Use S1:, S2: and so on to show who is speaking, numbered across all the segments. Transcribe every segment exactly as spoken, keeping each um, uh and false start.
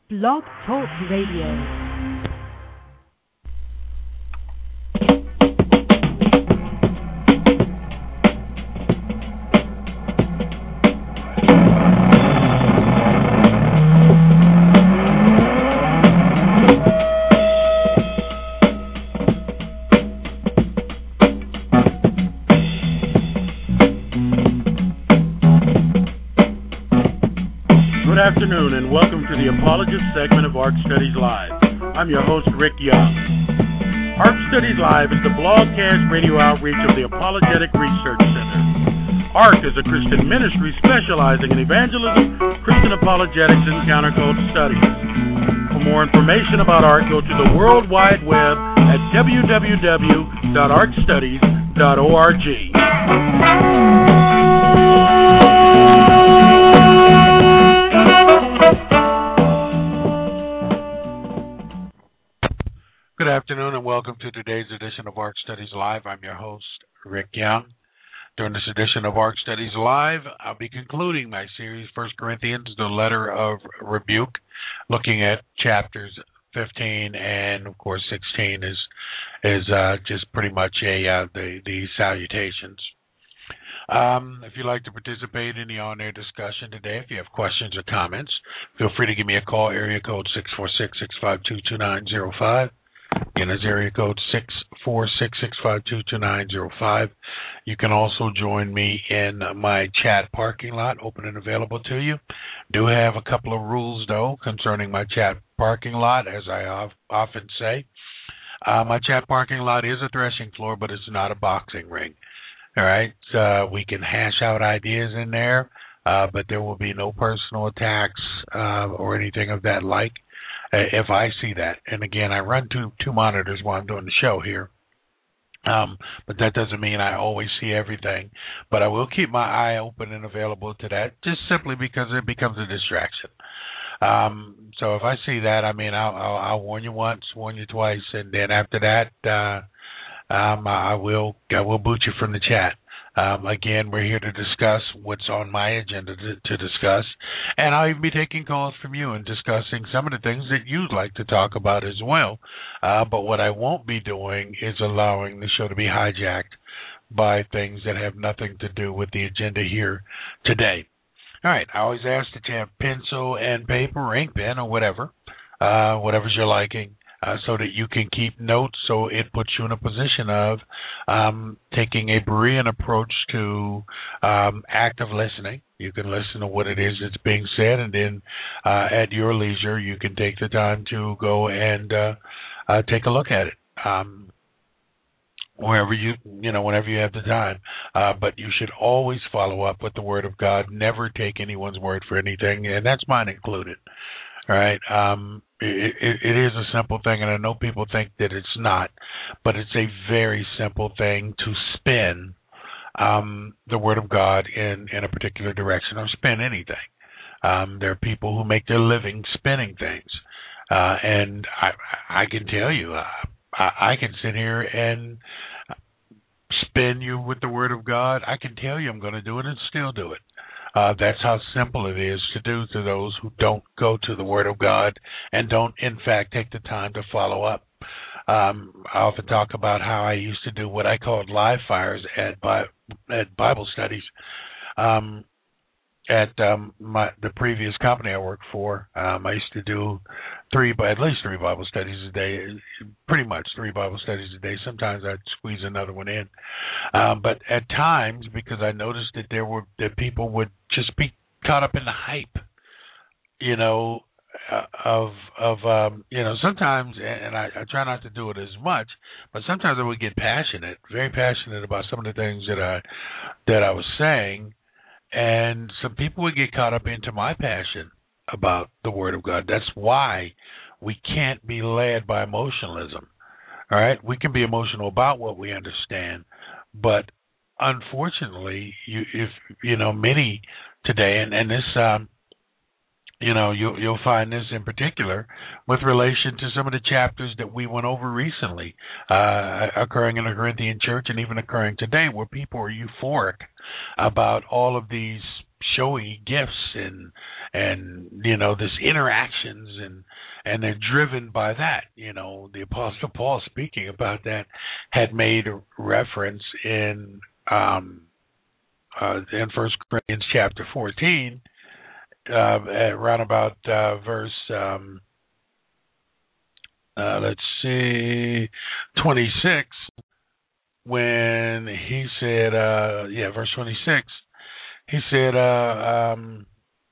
S1: Blog Talk Radio.
S2: Good afternoon and welcome to the Apologist segment of ARC Studies Live. I'm your host, Rick Young. ARC Studies Live is the blogcast radio outreach of the Apologetic Research Center. ARC is a Christian ministry specializing in evangelism, Christian apologetics, and counterculture studies. For more information about ARC, go to the World Wide Web at w w w dot arc studies dot org. Good afternoon and welcome to today's edition of ARC Studies Live. I'm your host, Rick Young. During this edition of ARC Studies Live, I'll be concluding my series, First Corinthians, the letter of rebuke, looking at chapters fifteen and, of course, sixteen is is uh, just pretty much a uh, the, the salutations. Um, if you'd like to participate in the on-air discussion today, if you have questions or comments, feel free to give me a call, area code six four six, six five two, two nine zero five. Again, that's area code six four six, six five two, two nine zero five. You can also join me in my chat parking lot, open and available to you. Do have a couple of rules, though, concerning my chat parking lot, as I often say. Uh, my chat parking lot is a threshing floor, but it's not a boxing ring. All right? Uh, we can hash out ideas in there, uh, but there will be no personal attacks uh, or anything of that like. If I see that. And again, I run two two monitors while I'm doing the show here. Um, but that doesn't mean I always see everything. But I will keep my eye open and available to that, just simply because it becomes a distraction. Um, so if I see that, I mean, I'll, I'll, I'll warn you once, warn you twice, and then after that, uh, um, I will I will boot you from the chat. Um, again, we're here to discuss what's on my agenda to, to discuss, and I'll even be taking calls from you and discussing some of the things that you'd like to talk about as well. Uh, but what I won't be doing is allowing the show to be hijacked by things that have nothing to do with the agenda here today. All right, I always ask that you have pencil and paper, or ink pen, or whatever, uh, whatever's your liking. Uh, so that you can keep notes, so it puts you in a position of um, taking a Berean approach to um, active listening. You can listen to what it is that's being said, and then uh, at your leisure, you can take the time to go and uh, uh, take a look at it. Um, wherever you, you know, whenever you have the time. Uh, but you should always follow up with the Word of God. Never take anyone's word for anything, and that's mine included. All right. Um, it, it, it is a simple thing, and I know people think that it's not, but it's a very simple thing to spin um, the Word of God in, in a particular direction, or spin anything. Um, there are people who make their living spinning things, uh, and I, I can tell you, uh, I, I can sit here and spin you with the Word of God. I can tell you I'm going to do it and still do it. Uh, that's how simple it is to do to those who don't go to the Word of God and don't, in fact, take the time to follow up. Um, I often talk about how I used to do what I called live fires at, Bi- at Bible studies. Um, at um, my, the previous company I worked for, um, I used to do three, at least three Bible studies a day, pretty much three Bible studies a day. Sometimes I'd squeeze another one in. Um, but at times, because I noticed that there were that people would just be caught up in the hype, you know, uh, of of um, you know, sometimes, and I, I try not to do it as much, but sometimes I would get passionate, very passionate about some of the things that I that I was saying. And some people would get caught up into my passion about the Word of God. That's why we can't be led by emotionalism. All right? We can be emotional about what we understand, but unfortunately, you, if you know, many today, and, and this, um, you know, you'll, you'll find this in particular with relation to some of the chapters that we went over recently, uh, occurring in the Corinthian church and even occurring today, where people are euphoric about all of these showy gifts and and you know this interactions and and they're driven by that. You know, the Apostle Paul, speaking about that, had made a reference in um, uh, in First Corinthians chapter fourteen, uh, at around about uh, verse. Um, uh, let's see, twenty-six. When he said, uh, yeah, verse twenty-six, he said, uh, um,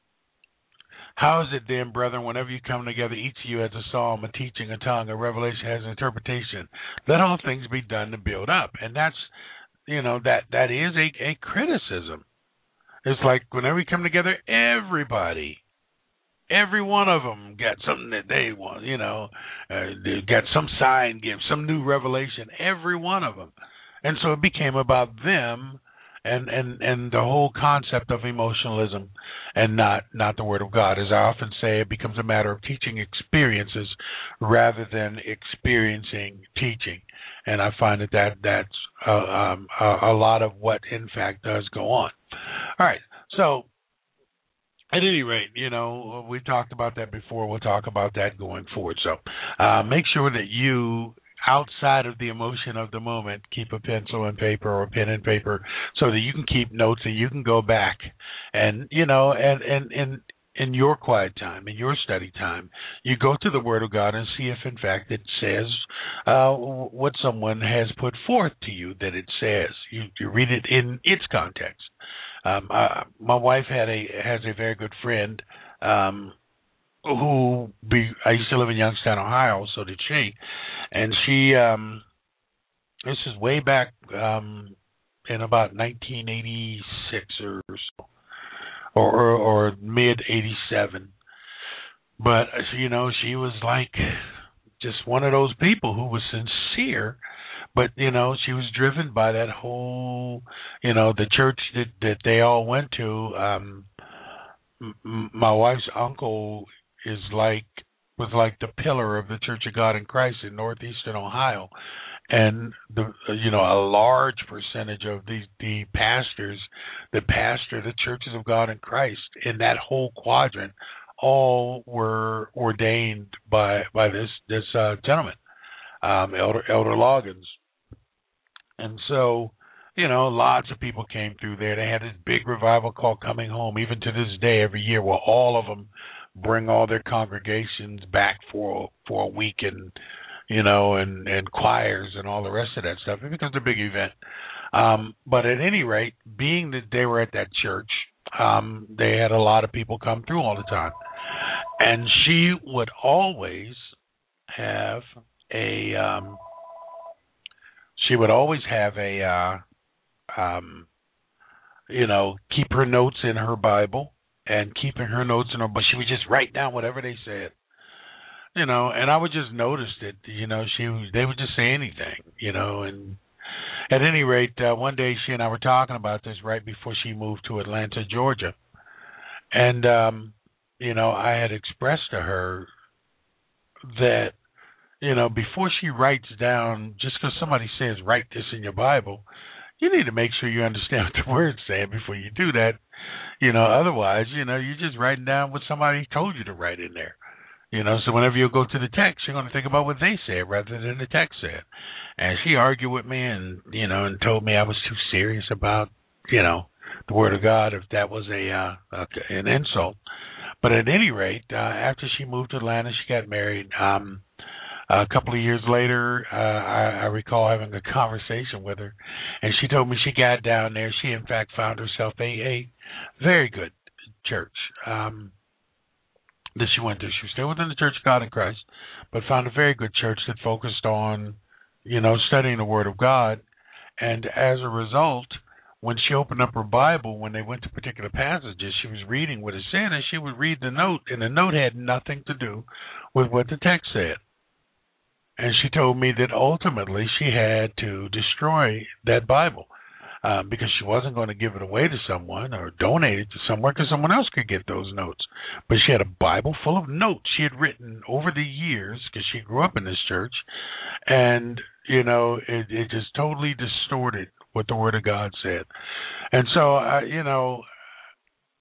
S2: how is it then, brethren, whenever you come together, each of you has a psalm, a teaching, a tongue, a revelation, has an interpretation. Let all things be done to build up. And that's, you know, that, that is a, a criticism. It's like whenever we come together, everybody, every one of them got something that they want, you know, uh, they got some sign gift, some new revelation, every one of them. And so it became about them and, and, and the whole concept of emotionalism and not, not the Word of God. As I often say, it becomes a matter of teaching experiences rather than experiencing teaching. And I find that, that that's uh, um, a, a lot of what, in fact, does go on. All right, so at any rate, you know, we talked about that before. We'll talk about that going forward. So uh, make sure that you, outside of the emotion of the moment, keep a pencil and paper or a pen and paper so that you can keep notes and you can go back and, you know, and, and, and in your quiet time, in your study time, you go to the Word of God and see if, in fact, it says uh, what someone has put forth to you that it says. You, you read it in its context. Um, uh, my wife had a has a very good friend um, who be, I used to live in Youngstown, Ohio, so did she. And she, um, this is way back um, in about nineteen eighty-six or so, or, or, or mid eighty-seven. But, you know, she was like just one of those people who was sincere, but, you know, she was driven by that whole, you know, the church that, that they all went to. Um, m- my wife's uncle is like, was like the pillar of the Church of God in Christ in northeastern Ohio. And, the you know, a large percentage of the, the pastors that pastor the Churches of God in Christ in that whole quadrant all were ordained by by this this uh, gentleman, um, Elder Elder Loggins. And so, you know, lots of people came through there. They had this big revival called Coming Home, even to this day, every year, where all of them bring all their congregations back for for a week and, you know, and, and choirs and all the rest of that stuff. It becomes a big event. Um, but at any rate, being that they were at that church, um, they had a lot of people come through all the time. And she would always have a, um, she would always have a, uh, um, you know, keep her notes in her Bible and keeping her notes in her, but she would just write down whatever they said. You know, and I would just notice that, you know, she they would just say anything, you know, and at any rate, uh, one day she and I were talking about this right before she moved to Atlanta, Georgia. And, um, you know, I had expressed to her that, you know, before she writes down, just because somebody says, write this in your Bible, you need to make sure you understand what the word's saying before you do that. You know, otherwise, you know, you're just writing down what somebody told you to write in there. You know, so whenever you go to the text, you're going to think about what they said rather than the text said. And she argued with me and, you know, and told me I was too serious about, you know, the Word of God, if that was a uh, an insult. But at any rate, uh, after she moved to Atlanta, she got married. Um, a couple of years later, uh, I, I recall having a conversation with her, and she told me she got down there. She, in fact, found herself a, a very good church. Um that she went to. She was still within the Church of God in Christ, but found a very good church that focused on, you know, studying the Word of God. And as a result, when she opened up her Bible, when they went to particular passages, she was reading what it said, and she would read the note, and the note had nothing to do with what the text said. And she told me that ultimately she had to destroy that Bible. Um, because she wasn't going to give it away to someone or donate it to somewhere because someone else could get those notes. But she had a Bible full of notes she had written over the years because she grew up in this church. And, you know, it, it just totally distorted what the Word of God said. And so, uh, you know,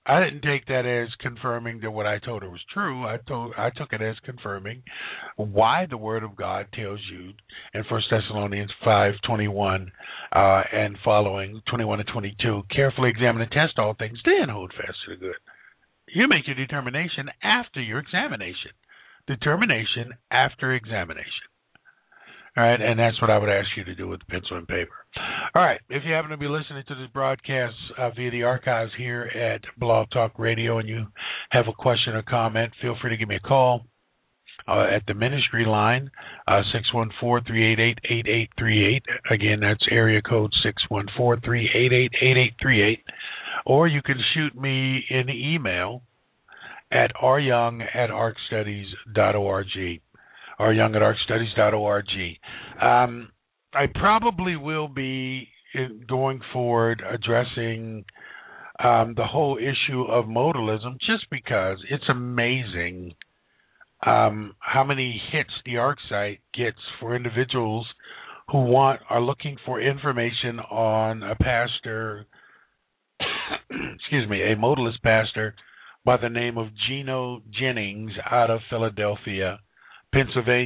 S2: I didn't take that as confirming that what I told her was true. I told I took it as confirming why the Word of God tells you in First Thessalonians five twenty one uh, and following twenty one and twenty two, carefully examine and test all things, then hold fast to the good. You make your determination after your examination. Determination after examination. All right, and that's what I would ask you to do with pencil and paper. All right, if you happen to be listening to this broadcast uh, via the archives here at Blog Talk Radio and you have a question or comment, feel free to give me a call uh, at the ministry line, uh, six one four, three eight eight, eight eight three eight. Again, that's area code six one four, three eight eight, eight eight three eight. Or you can shoot me an email at ryoung at arcstudies dot org. ryoung at arcstudies dot org. Um, I probably will be going forward addressing um, the whole issue of modalism just because it's amazing um, how many hits the ARC site gets for individuals who want are looking for information on a pastor, excuse me, a modalist pastor by the name of Gino Jennings out of Philadelphia, Pennsylvania.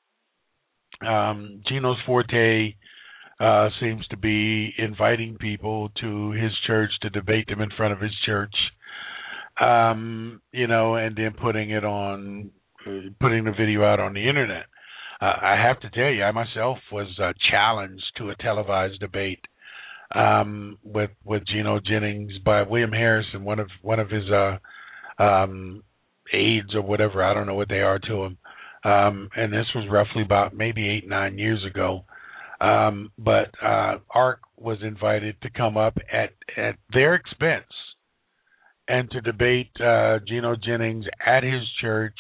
S2: Um, Gino's forte uh, seems to be inviting people to his church to debate them in front of his church, um, you know, and then putting it on, uh, putting the video out on the internet. Uh, I have to tell you, I myself was uh, challenged to a televised debate um, with with Gino Jennings by William Harrison, one of one of his uh, um, aides or whatever. I don't know what they are to him. Um, and this was roughly about maybe eight, nine years ago. Um, but uh, ARC was invited to come up at, at their expense and to debate uh, Gino Jennings at his church.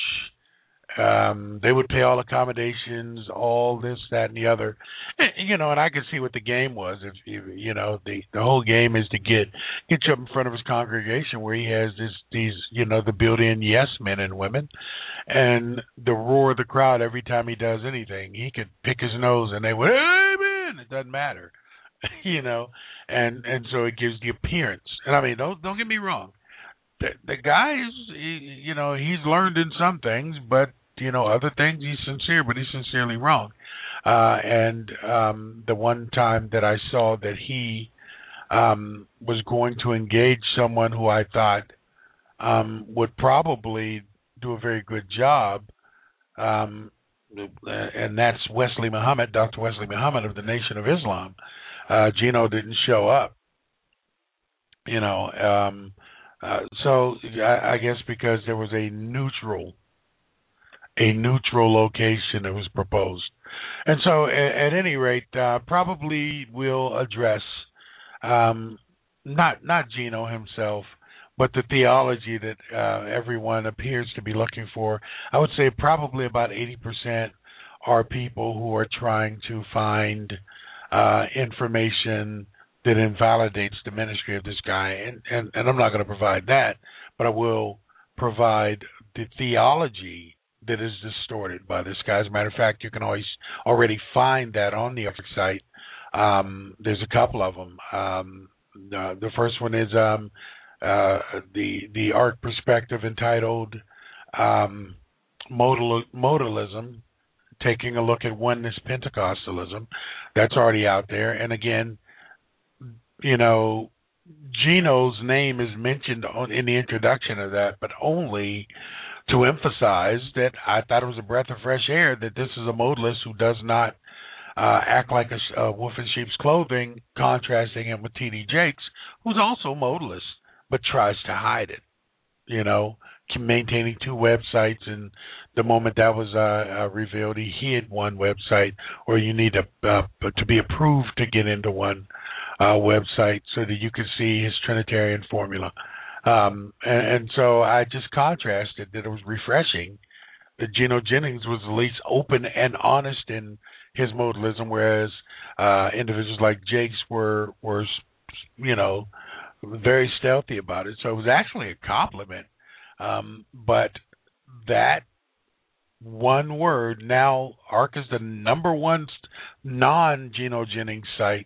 S2: Um, they would pay all accommodations, all this, that, and the other. And, you know, and I could see what the game was. If you, you know, the the whole game is to get get you up in front of his congregation where he has this these, you know, the built-in yes men and women, and the roar of the crowd every time he does anything. He could pick his nose and they would, amen. It doesn't matter, you know, and and so it gives the appearance. And I mean, don't don't get me wrong. The, the guy is, he, you know, he's learned in some things, but you know, other things he's sincere, but he's sincerely wrong. Uh, and um, the one time that I saw that he um, was going to engage someone who I thought um, would probably do a very good job, um, and that's Wesley Muhammad, Doctor Wesley Muhammad of the Nation of Islam. Uh, Gino didn't show up, you know. Um, uh, so I, I guess because there was a neutral a neutral location that was proposed. And so at, at any rate, uh, probably we'll address um, not not Gino himself, but the theology that uh, everyone appears to be looking for. I would say probably about eighty percent are people who are trying to find uh, information that invalidates the ministry of this guy. And, and, and I'm not going to provide that, but I will provide the theology that is distorted by this guy. As a matter of fact, you can always already find that on the ARC site. Um, there's a couple of them. Um, uh, the first one is um, uh, the the ARC perspective entitled um, Modal, Modalism, taking a look at oneness Pentecostalism. That's already out there. And again, you know, Gino's name is mentioned on, in the introduction of that, but only to emphasize that I thought it was a breath of fresh air that this is a modalist who does not uh, act like a, a wolf in sheep's clothing, contrasting him with T D Jakes, who's also modalist, but tries to hide it, you know, maintaining two websites. And the moment that was uh, uh, revealed, he hid one website, or you need to, uh, to be approved to get into one uh, website so that you can see his Trinitarian formula. Um, and, and so I just contrasted that it was refreshing that Gino Jennings was at least open and honest in his modalism, whereas uh, individuals like Jakes were, were, you know, very stealthy about it. So it was actually a compliment. Um, but that one word, now ARC is the number one non-Gino Jennings site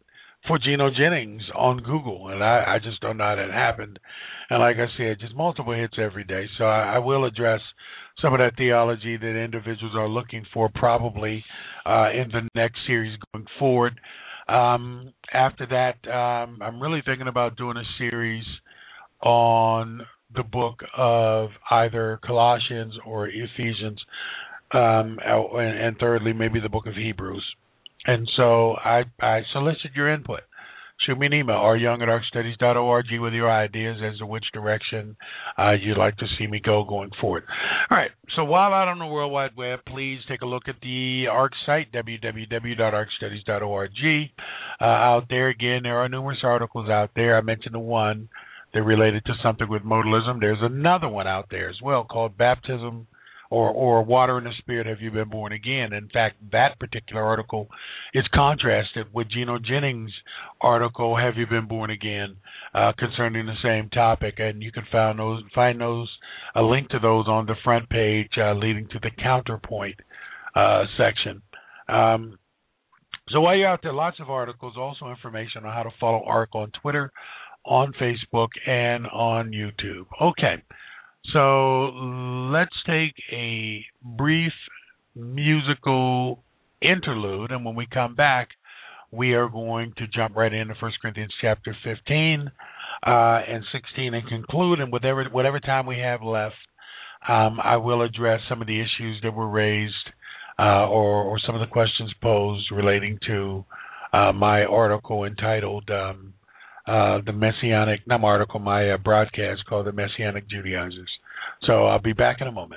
S2: for Geno Jennings on Google, and I, I just don't know how that happened. And like I said, just multiple hits every day. So I, I will address some of that theology that individuals are looking for probably uh, in the next series going forward. Um, after that, um, I'm really thinking about doing a series on the book of either Colossians or Ephesians, um, and, and thirdly, maybe the book of Hebrews. And so I, I solicit your input. Shoot me an email, r young at arc studies dot org, with your ideas as to which direction uh, you'd like to see me go going forward. All right, so while out on the World Wide Web, please take a look at the ARC site, w w w dot arc studies dot org. Uh, out there, again, there are numerous articles out there. I mentioned the one that related to something with modalism. There's another one out there as well called Baptism or or Water in the Spirit, Have You Been Born Again? In fact, that particular article is contrasted with Geno Jennings' article, Have You Been Born Again, uh, concerning the same topic. And you can find those, find those, a link to those on the front page uh, leading to the Counterpoint uh, section. Um, so while you're out there, lots of articles, also information on how to follow ARC on Twitter, on Facebook, and on YouTube. Okay. So let's take a brief musical interlude, and when we come back, we are going to jump right into First Corinthians chapter fifteen uh, and sixteen and conclude. And whatever whatever time we have left, um, I will address some of the issues that were raised uh, or, or some of the questions posed relating to uh, my article entitled um, Uh, the Messianic, not my article, my uh, broadcast called The Messianic Judaizers. So I'll be back in a moment.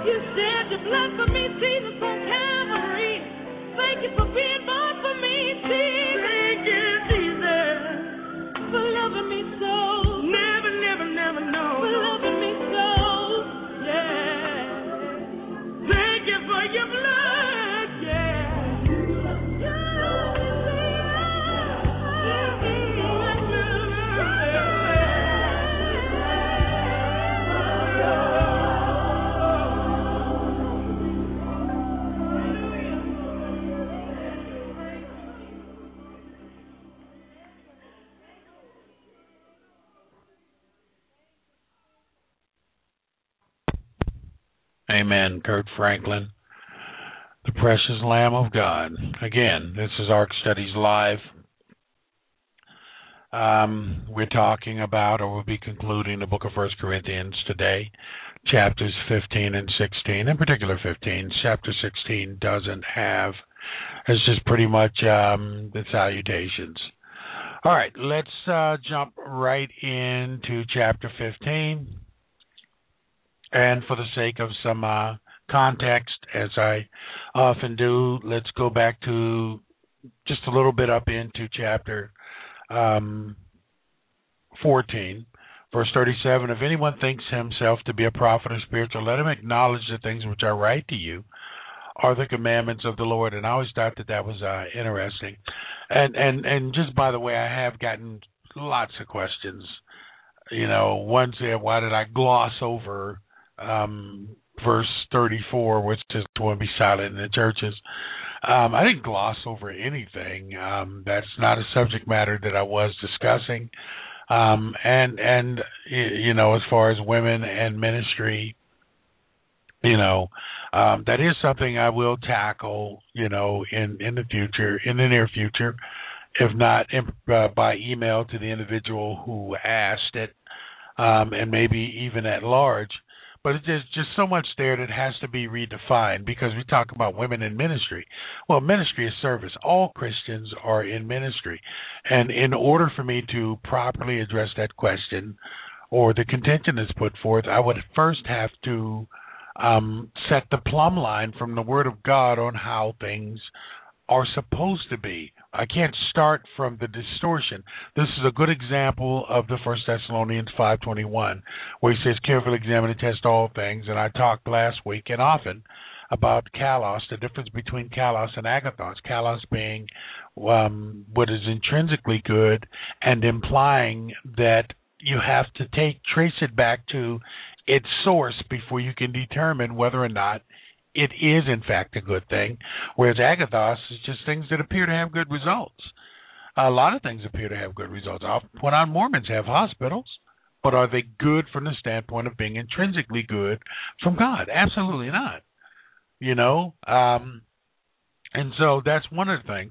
S3: You shed your blood for me, Jesus, on Calvary. Thank you for being born for me, Jesus. Thank you, Jesus, for loving me so. Never, never, never know. For loving me so, yeah. Thank you for your blood, yeah.
S2: Amen. Kurt Franklin, the precious Lamb of God. Again, this is Ark Studies Live. Um, we're talking about, or we'll be concluding, the book of First Corinthians today, chapters fifteen and sixteen, in particular fifteen. Chapter sixteen doesn't have, it's just pretty much um, the salutations. All right, let's uh, jump right into chapter fifteen. And for the sake of some uh, context, as I often do, let's go back to just a little bit up into chapter um, fourteen, verse thirty-seven. If anyone thinks himself to be a prophet or spiritual, let him acknowledge the things which are right to you are the commandments of the Lord. And I always thought that that was uh, interesting. And, and, and just by the way, I have gotten lots of questions. You know, one said, why did I gloss over Um, verse thirty-four, which is to be silent in the churches? Um, I didn't gloss over anything. Um, that's not a subject matter that I was discussing. Um, and, and, you know, as far as women and ministry, you know, um, that is something I will tackle, you know, in, in the future, in the near future, if not in, uh, by email to the individual who asked it, um, and maybe even at large. But there's just so much there that has to be redefined, because we talk about women in ministry. Well, ministry is service. All Christians are in ministry. And in order for me to properly address that question or the contention that's put forth, I would first have to um, set the plumb line from the Word of God on how things are supposed to be. I can't start from the distortion. This is a good example of the First Thessalonians five twenty-one, where he says, carefully examine and test all things. And I talked last week and often about kalos, the difference between kalos and agathos. Kalos being um, what is intrinsically good, and implying that you have to take trace it back to its source before you can determine whether or not it is, in fact, a good thing, whereas agathos is just things that appear to have good results. A lot of things appear to have good results. I'll point out Mormons have hospitals, but are they good from the standpoint of being intrinsically good from God? Absolutely not. You know, um, and so that's one of the things.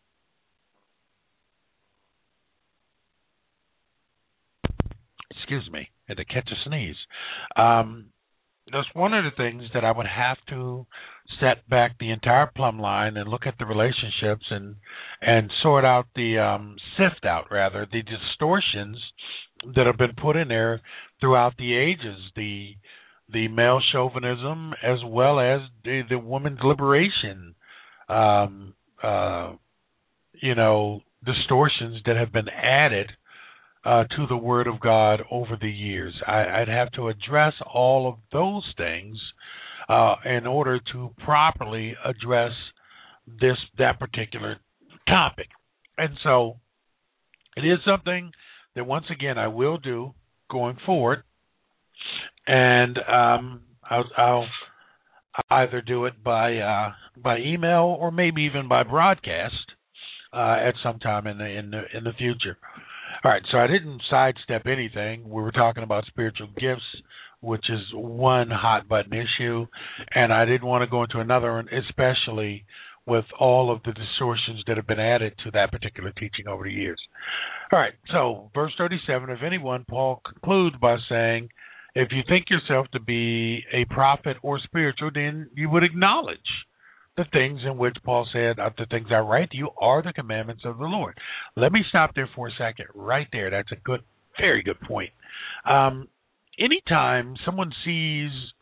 S2: Excuse me, I had to catch a sneeze. Um, That's one of the things that I would have to set back the entire plumb line and look at the relationships and and sort out the um, sift out rather the distortions that have been put in there throughout the ages, the the male chauvinism as well as the, the woman's liberation, um, uh, you know, distortions that have been added Uh, to the Word of God over the years. I, I'd have to address all of those things uh, in order to properly address this that particular topic. And so it is something that, once again, I will do going forward, and um, I'll, I'll either do it by uh, by email or maybe even by broadcast uh, at some time in the in the in the future. All right, so I didn't sidestep anything. We were talking about spiritual gifts, which is one hot-button issue, and I didn't want to go into another one, especially with all of the distortions that have been added to that particular teaching over the years. All right, so verse thirty-seven, if anyone, Paul concludes by saying, if you think yourself to be a prophet or spiritual, then you would acknowledge the things in which Paul said, the things I write to you are the commandments of the Lord. Let me stop there for a second. Right there. That's a good, very good point. Um, anytime someone sees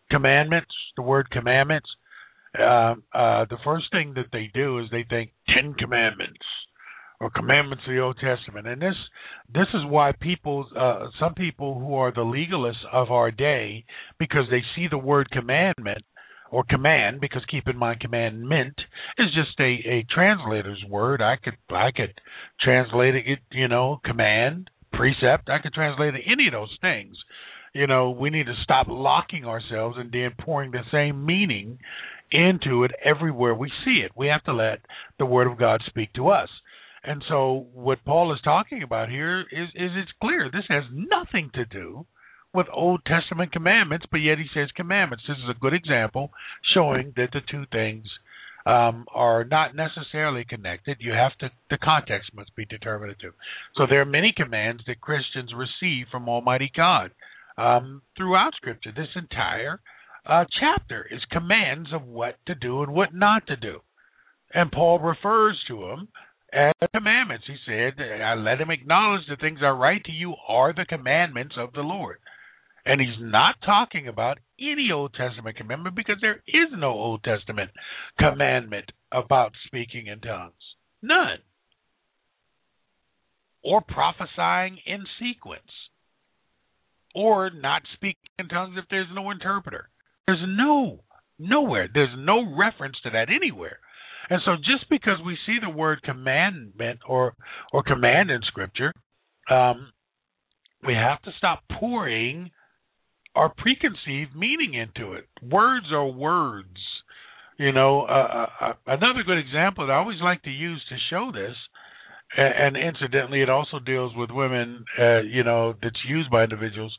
S2: commandments, the word commandments, uh, uh, the first thing that they do is they think Ten Commandments or commandments of the Old Testament. And this this is why people, uh, some people who are the legalists of our day, because they see the word commandment or command, because keep in mind commandment is just a, a translator's word. I could I could translate it, you know, command, precept. I could translate it any of those things. You know, we need to stop locking ourselves and then pouring the same meaning into it everywhere we see it. We have to let the Word of God speak to us. And so what Paul is talking about here is, is it's clear. This has nothing to do with Old Testament commandments, but yet he says commandments. This is a good example showing that the two things um, are not necessarily connected. You have to, the context must be determinative. So there are many commands that Christians receive from Almighty God um, throughout Scripture. This entire uh, chapter is commands of what to do and what not to do. And Paul refers to them as commandments. He said, I let him acknowledge the things I write to you are the commandments of the Lord. And he's not talking about any Old Testament commandment because there is no Old Testament commandment about speaking in tongues. None. Or prophesying in sequence. Or not speaking in tongues if there's no interpreter. There's no, nowhere. There's no reference to that anywhere. And so just because we see the word commandment or or command in Scripture, um, we have to stop pouring our preconceived meaning into it. Words are words. You know, uh, uh, another good example that I always like to use to show this, and, and incidentally it also deals with women, uh, you know, that's used by individuals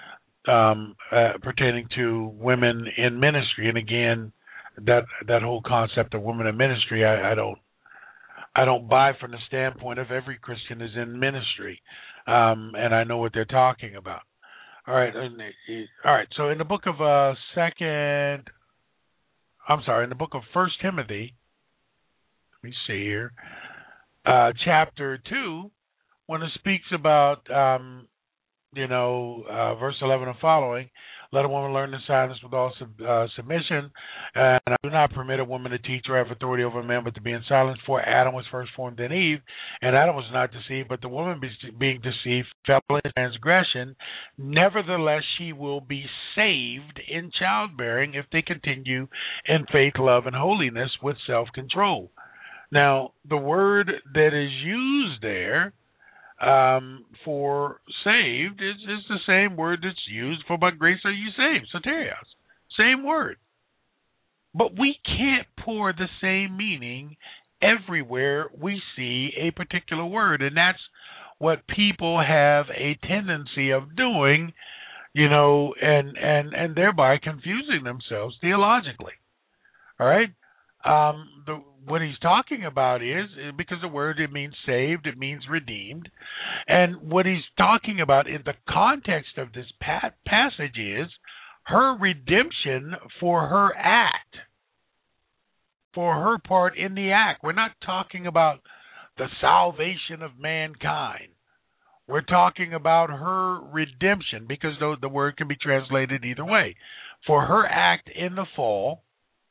S2: um, uh, pertaining to women in ministry. And again, that that whole concept of women in ministry, I, I don't I don't buy from the standpoint of every Christian is in ministry, um, and I know what they're talking about. All right, and, all right. So in the book of uh, Second, I'm sorry, in the book of First Timothy, let me see here, uh, chapter two, when it speaks about, um, you know, uh, verse eleven and following. Let a woman learn in silence with all sub, uh, submission. And I do not permit a woman to teach or have authority over a man, but to be in silence. For Adam was first formed in Eve, and Adam was not deceived, but the woman be, being deceived fell in transgression. Nevertheless, she will be saved in childbearing if they continue in faith, love, and holiness with self-control. Now, the word that is used there Um, for saved is, is the same word that's used for by grace are you saved, soterios. Same word. But we can't pour the same meaning everywhere we see a particular word, and that's what people have a tendency of doing, you know, and, and, and thereby confusing themselves theologically. All right? Um, the, what he's talking about is, because the word, it means saved, it means redeemed. And what he's talking about in the context of this pa- passage is her redemption for her act, for her part in the act. We're not talking about the salvation of mankind. We're talking about her redemption, because the, the word can be translated either way. For her act in the fall,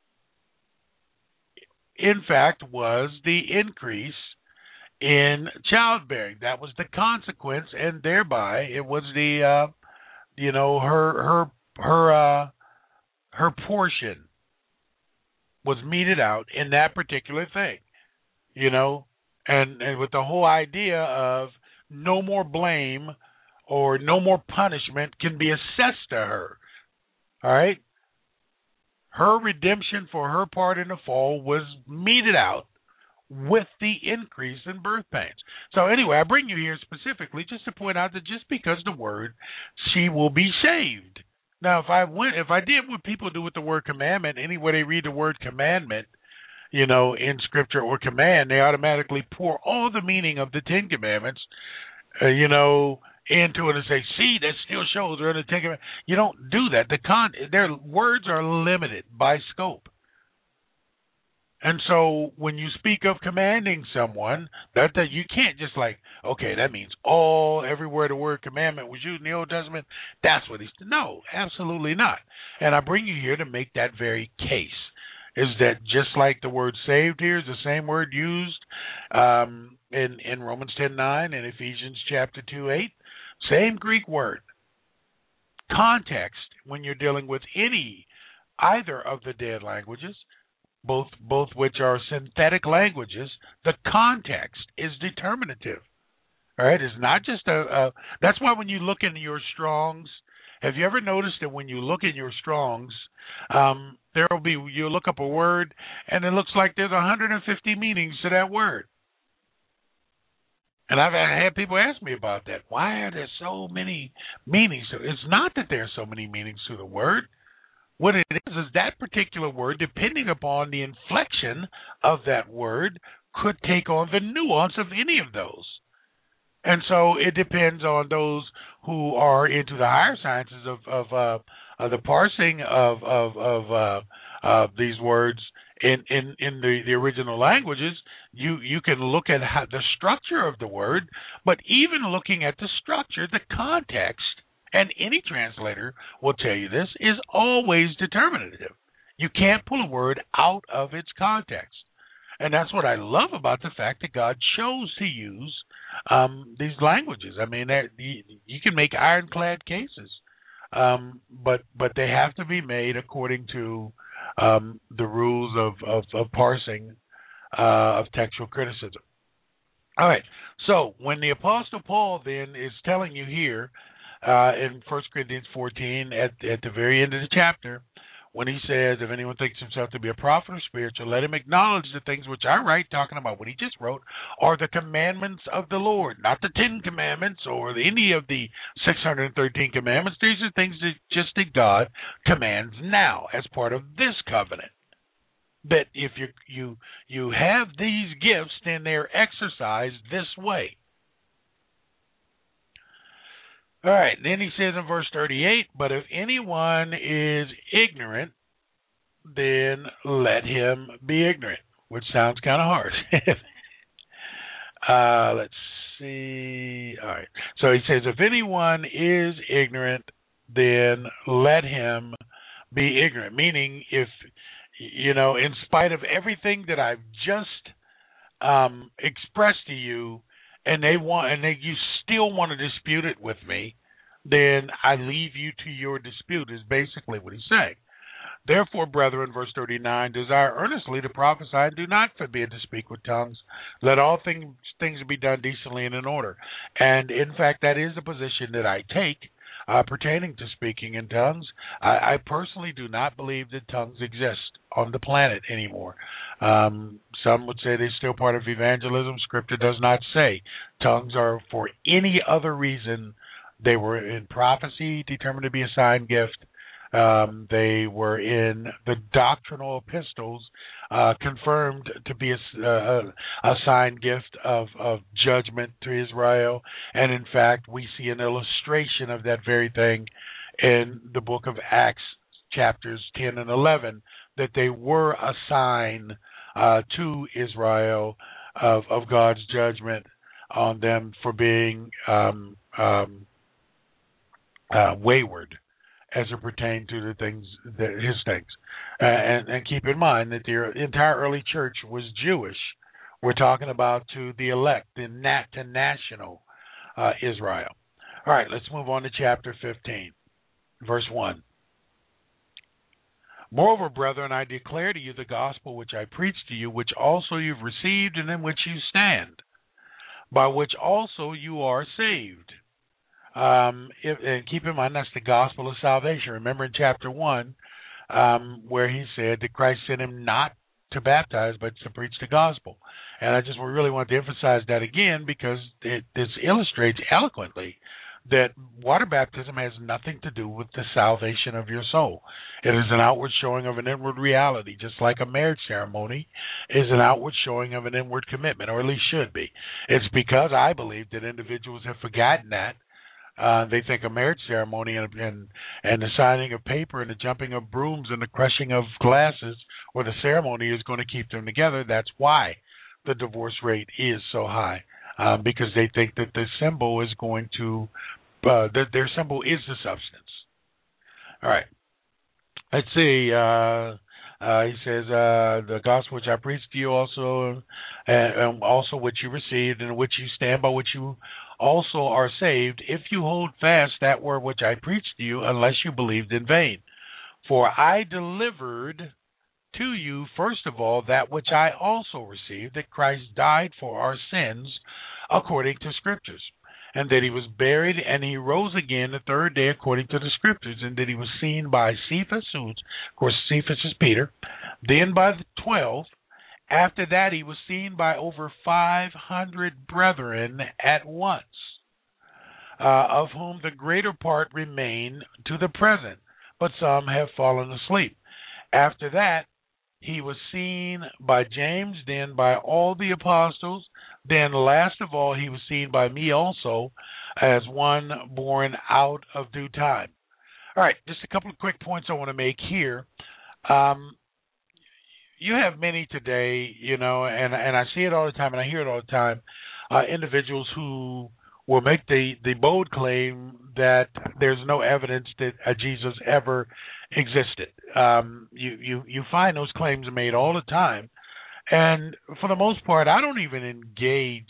S2: in fact, was the increase in childbearing. That was the consequence, and thereby it was the, uh, you know, her her her uh, her portion was meted out in that particular thing, you know, and and with the whole idea of no more blame or no more punishment can be assessed to her. All right. Her redemption for her part in the fall was meted out with the increase in birth pains. So anyway, I bring you here specifically just to point out that just because the word, she will be saved. Now, if I went, if I did what people do with the word commandment, anywhere they read the word commandment, you know, in Scripture or command, they automatically pour all the meaning of the Ten Commandments, uh, you know, into it and say, see, that still shows they're going to take it. You don't do that. The con, their words are limited by scope. And so when you speak of commanding someone, that, that you can't just like, okay, that means all, everywhere the word commandment was used in the Old Testament, that's what he's, no, absolutely not. And I bring you here to make that very case, is that just like the word saved here is the same word used um, in, in Romans ten nine and Ephesians chapter two eight, same Greek word. Context, when you're dealing with any, either of the dead languages, both both which are synthetic languages, the context is determinative. All right, it's not just a, a. That's why when you look in your Strongs, have you ever noticed that when you look in your Strongs, um, there will be you look up a word and it looks like there's one hundred fifty meanings to that word. And I've had people ask me about that. Why are there so many meanings? It's not that there are so many meanings to the word. What it is is that particular word, depending upon the inflection of that word, could take on the nuance of any of those. And so it depends on those who are into the higher sciences of of, uh, of the parsing of of, of uh, uh, these words in, in, in the, the original languages. You you can look at how the structure of the word, but even looking at the structure, the context, and any translator will tell you this, is always determinative. You can't pull a word out of its context. And that's what I love about the fact that God chose to use um, these languages. I mean, you, you can make ironclad cases, um, but but they have to be made according to um, the rules of, of, of parsing, uh, of textual criticism. All right, so when the Apostle Paul then is telling you here, Uh, in First Corinthians fourteen, at at the very end of the chapter, when he says, if anyone thinks himself to be a prophet or spiritual, let him acknowledge the things which I write, talking about what he just wrote, are the commandments of the Lord, not the Ten Commandments or any of the six hundred thirteen commandments. These are things that just that God commands now as part of this covenant. That if you you you have these gifts, then they're exercised this way. All right, then he says in verse thirty-eight, but if anyone is ignorant, then let him be ignorant, which sounds kind of harsh. uh, let's see. All right, so he says, if anyone is ignorant, then let him be ignorant, meaning if, you know, in spite of everything that I've just um, expressed to you, and they want, and they, you still want to dispute it with me, then I leave you to your dispute, is basically what he's saying. Therefore, brethren, verse thirty-nine, desire earnestly to prophesy, and do not forbid to speak with tongues. Let all things things be done decently and in order. And in fact, that is a position that I take uh, pertaining to speaking in tongues. I, I personally do not believe that tongues exist on the planet anymore. Um, some would say they're still part of evangelism. Scripture does not say tongues are for any other reason. They were in prophecy, determined to be a sign gift. Um, they were in the doctrinal epistles, uh, confirmed to be a, a, a sign gift of, of judgment to Israel. And in fact, we see an illustration of that very thing in the book of Acts, chapters ten and eleven, that they were a sign uh, to Israel of, of God's judgment on them for being um, um, uh, wayward as it pertained to the things, that, his things. Uh, and, and keep in mind that the entire early church was Jewish. We're talking about to the elect, the nat, to national uh, Israel. All right, let's move on to chapter fifteen, verse one. Moreover, brethren, I declare to you the gospel which I preached to you, which also you've received and in which you stand, by which also you are saved. Um, if, and keep in mind, that's the gospel of salvation. Remember in chapter one, um, where he said that Christ sent him not to baptize, but to preach the gospel. And I just really want to emphasize that again, because it, this illustrates eloquently that water baptism has nothing to do with the salvation of your soul. It is an outward showing of an inward reality, just like a marriage ceremony is an outward showing of an inward commitment, or at least should be. It's because I believe that individuals have forgotten that. Uh, they think a marriage ceremony and, and and the signing of paper and the jumping of brooms and the crushing of glasses or the ceremony is going to keep them together. That's why the divorce rate is so high, um, because they think that the symbol is going to, uh, that their symbol is the substance. All right. Let's see. Uh, uh, he says, uh, the gospel which I preached to you also, uh, and also which you received, and which you stand by, which you also are saved, if you hold fast that word which I preached to you, unless you believed in vain. For I delivered to you, first of all, that which I also received, that Christ died for our sins according to Scriptures, and that he was buried, and he rose again the third day according to the Scriptures, and that he was seen by Cephas, who, of course, Cephas is Peter, then by the twelve. After that, he was seen by over five hundred brethren at once, uh, of whom the greater part remain to the present, but some have fallen asleep. After that, he was seen by James, then by all the apostles. Then, last of all, he was seen by me also, as one born out of due time. All right, just a couple of quick points I want to make here. Um, you have many today, you know, and and I see it all the time, and I hear it all the time, uh, individuals who will make the, the bold claim that there's no evidence that a Jesus ever existed. Um, you, you, you find those claims made all the time. And for the most part, I don't even engage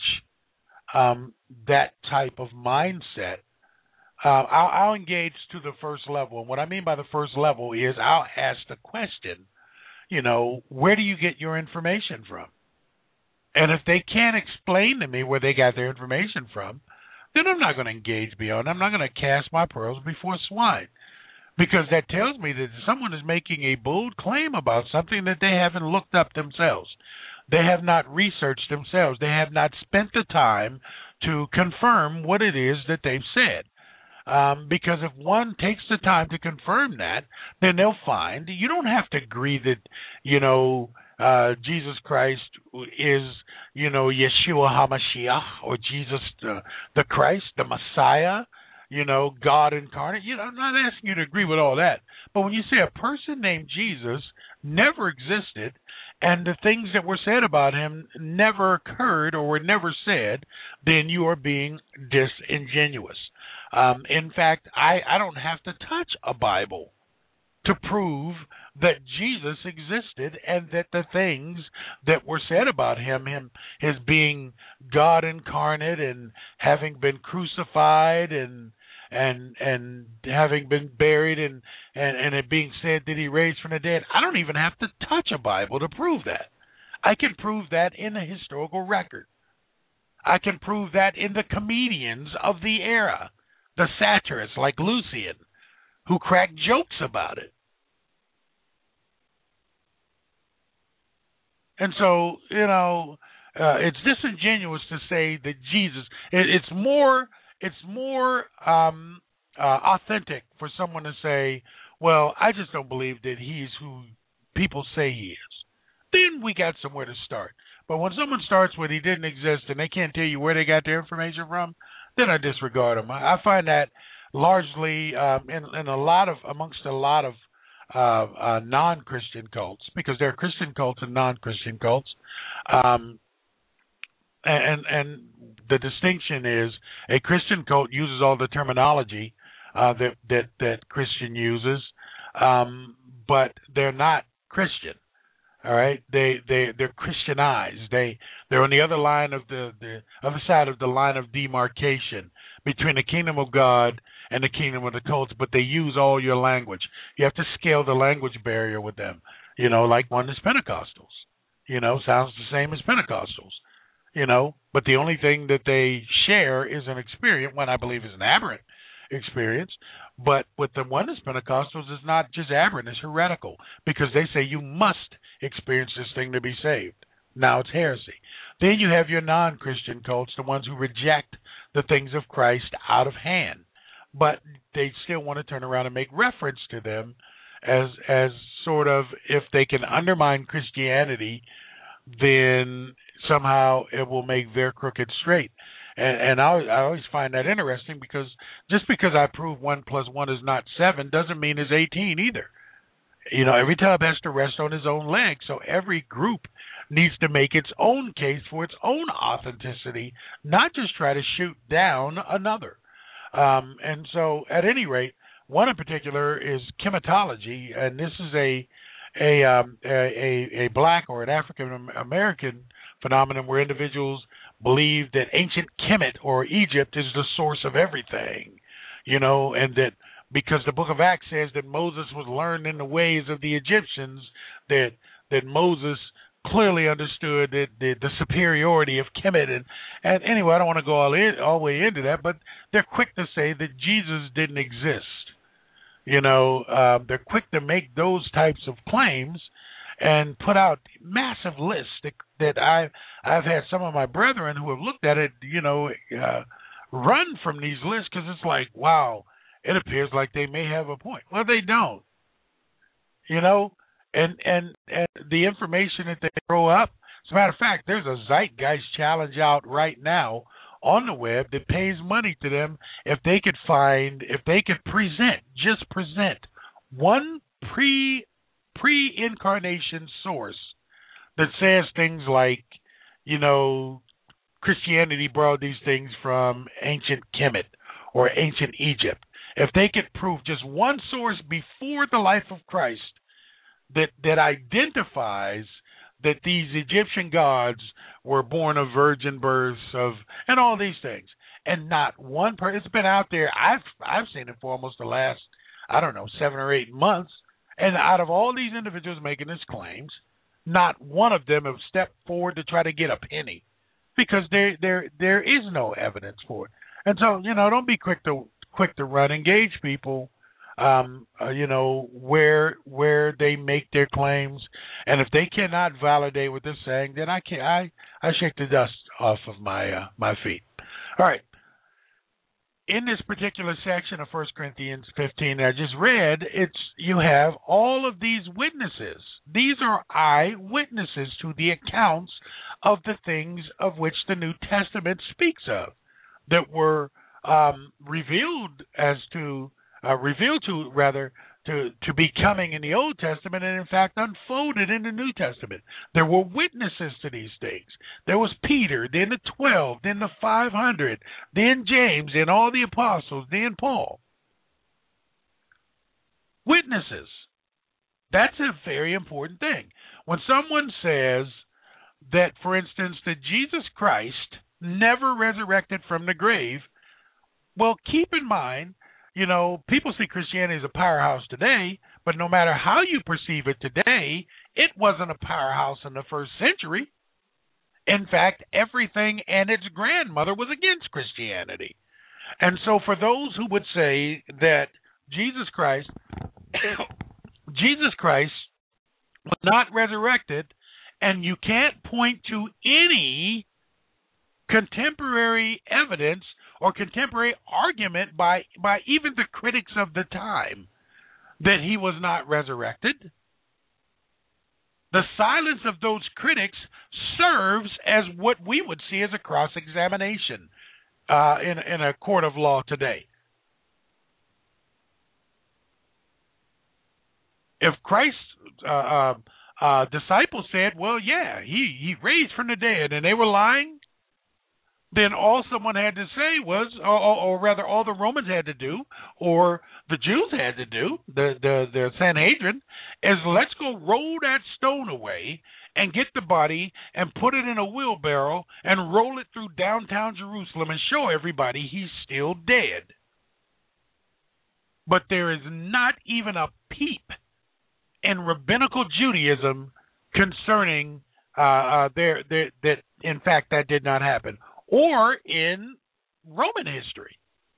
S2: um, that type of mindset. Uh, I'll, I'll engage to the first level. And what I mean by the first level is I'll ask the question, you know, where do you get your information from? And if they can't explain to me where they got their information from, then I'm not going to engage beyond. I'm not going to cast my pearls before swine, because that tells me that someone is making a bold claim about something that they haven't looked up themselves. They have not researched themselves. They have not spent the time to confirm what it is that they've said. Um, because if one takes the time to confirm that, then they'll find you don't have to agree that, you know, uh, Jesus Christ is, you know, Yeshua HaMashiach, or Jesus the, the Christ, the Messiah, you know, God incarnate. You know, I'm not asking you to agree with all that. But when you say a person named Jesus never existed, and the things that were said about him never occurred or were never said, then you are being disingenuous. Um, in fact, I, I don't have to touch a Bible to prove that Jesus existed and that the things that were said about him, him his being God incarnate and having been crucified and and and having been buried and, and, and it being said that he raised from the dead, I don't even have to touch a Bible to prove that. I can prove that in a historical record. I can prove that in the comedians of the era, the satirists like Lucian, who cracked jokes about it. And so, you know, uh, it's disingenuous to say that Jesus, it, it's more, it's more um, uh, authentic for someone to say, well, I just don't believe that he's who people say he is. Then we got somewhere to start. But when someone starts with he didn't exist and they can't tell you where they got their information from, then I disregard them. I, I find that largely um, in, in a lot of, amongst a lot of Uh, uh, non-Christian cults, because there are Christian cults and non-Christian cults, um, and and the distinction is a Christian cult uses all the terminology uh, that that that Christian uses, um, but they're not Christian. All right, they they they're Christianized. They they're on the other line of the the other side of the line of demarcation between the kingdom of God and the kingdom of the cults, but they use all your language. You have to scale the language barrier with them. You know, like one is Pentecostals. You know, sounds the same as Pentecostals. You know, but the only thing that they share is an experience, one I believe is an aberrant experience. But with the oneness Pentecostals, it's not just aberrant, it's heretical, because they say you must experience this thing to be saved. Now it's heresy. Then you have your non-Christian cults, the ones who reject the things of Christ out of hand, but they still want to turn around and make reference to them as as sort of, if they can undermine Christianity, then somehow it will make their crooked straight. And, and I, I always find that interesting, because just because I prove one plus one is not seven doesn't mean it's eighteen either. You know, every tub has to rest on its own legs, so every group needs to make its own case for its own authenticity, not just try to shoot down another. Um, and so, at any rate, one in particular is chematology, and this is a a um, a, a, a black or an African American phenomenon where individuals believe that ancient Kemet or Egypt is the source of everything, you know, and that because the Book of Acts says that Moses was learned in the ways of the Egyptians, that that Moses clearly understood that the, the superiority of Kemet. And, and anyway, I don't want to go all in, all the way into that, but they're quick to say that Jesus didn't exist. You know, uh, they're quick to make those types of claims and put out massive lists that, that I've, I've had some of my brethren who have looked at it, you know, uh, run from these lists because it's like, wow, it appears like they may have a point. Well, they don't. You know, and, and, and the information that they throw up, as a matter of fact, there's a Zeitgeist challenge out right now on the web that pays money to them if they could find, if they could present, just present one pre pre-incarnation source that says things like, you know, Christianity borrowed these things from ancient Kemet or ancient Egypt. If they could prove just one source before the life of Christ that that identifies that these Egyptian gods were born of virgin births of and all these things, and not one person. It's been out there. I've I've seen it for almost the last I don't know seven or eight months. And out of all these individuals making these claims, not one of them have stepped forward to try to get a penny, because there there there is no evidence for it. And so, you know, don't be quick to quick to run. Engage people, um, uh, you know, where where they make their claims, and if they cannot validate what they're saying, then I can I I shake the dust off of my uh, my feet. All right. In this particular section of First Corinthians fifteen that I just read, it's you have all of these witnesses. These are eyewitnesses to the accounts of the things of which the New Testament speaks of, that were um, revealed as to uh, revealed to rather to to be coming in the Old Testament, and in fact unfolded in the New Testament. There were witnesses to these things. There was Peter, then the twelve, then the five hundred, then James, then all the apostles, then Paul. Witnesses. That's a very important thing. When someone says that, for instance, that Jesus Christ never resurrected from the grave, well, keep in mind, you know, people see Christianity as a powerhouse today, but no matter how you perceive it today, it wasn't a powerhouse in the first century. In fact, everything and its grandmother was against Christianity. And so for those who would say that Jesus Christ, Jesus Christ was not resurrected, and you can't point to any contemporary evidence or contemporary argument by by even the critics of the time that he was not resurrected, the silence of those critics serves as what we would see as a cross-examination uh, in, in a court of law today. If Christ's uh, uh, uh, disciples said, well, yeah, he, he raised from the dead, and they were lying, then all someone had to say was, or, or, or rather all the Romans had to do, or the Jews had to do, the, the, the Sanhedrin, is let's go roll that stone away and get the body and put it in a wheelbarrow and roll it through downtown Jerusalem and show everybody he's still dead. But there is not even a peep in rabbinical Judaism concerning uh, uh, their, their, that, in fact, that did not happen. Or in Roman history.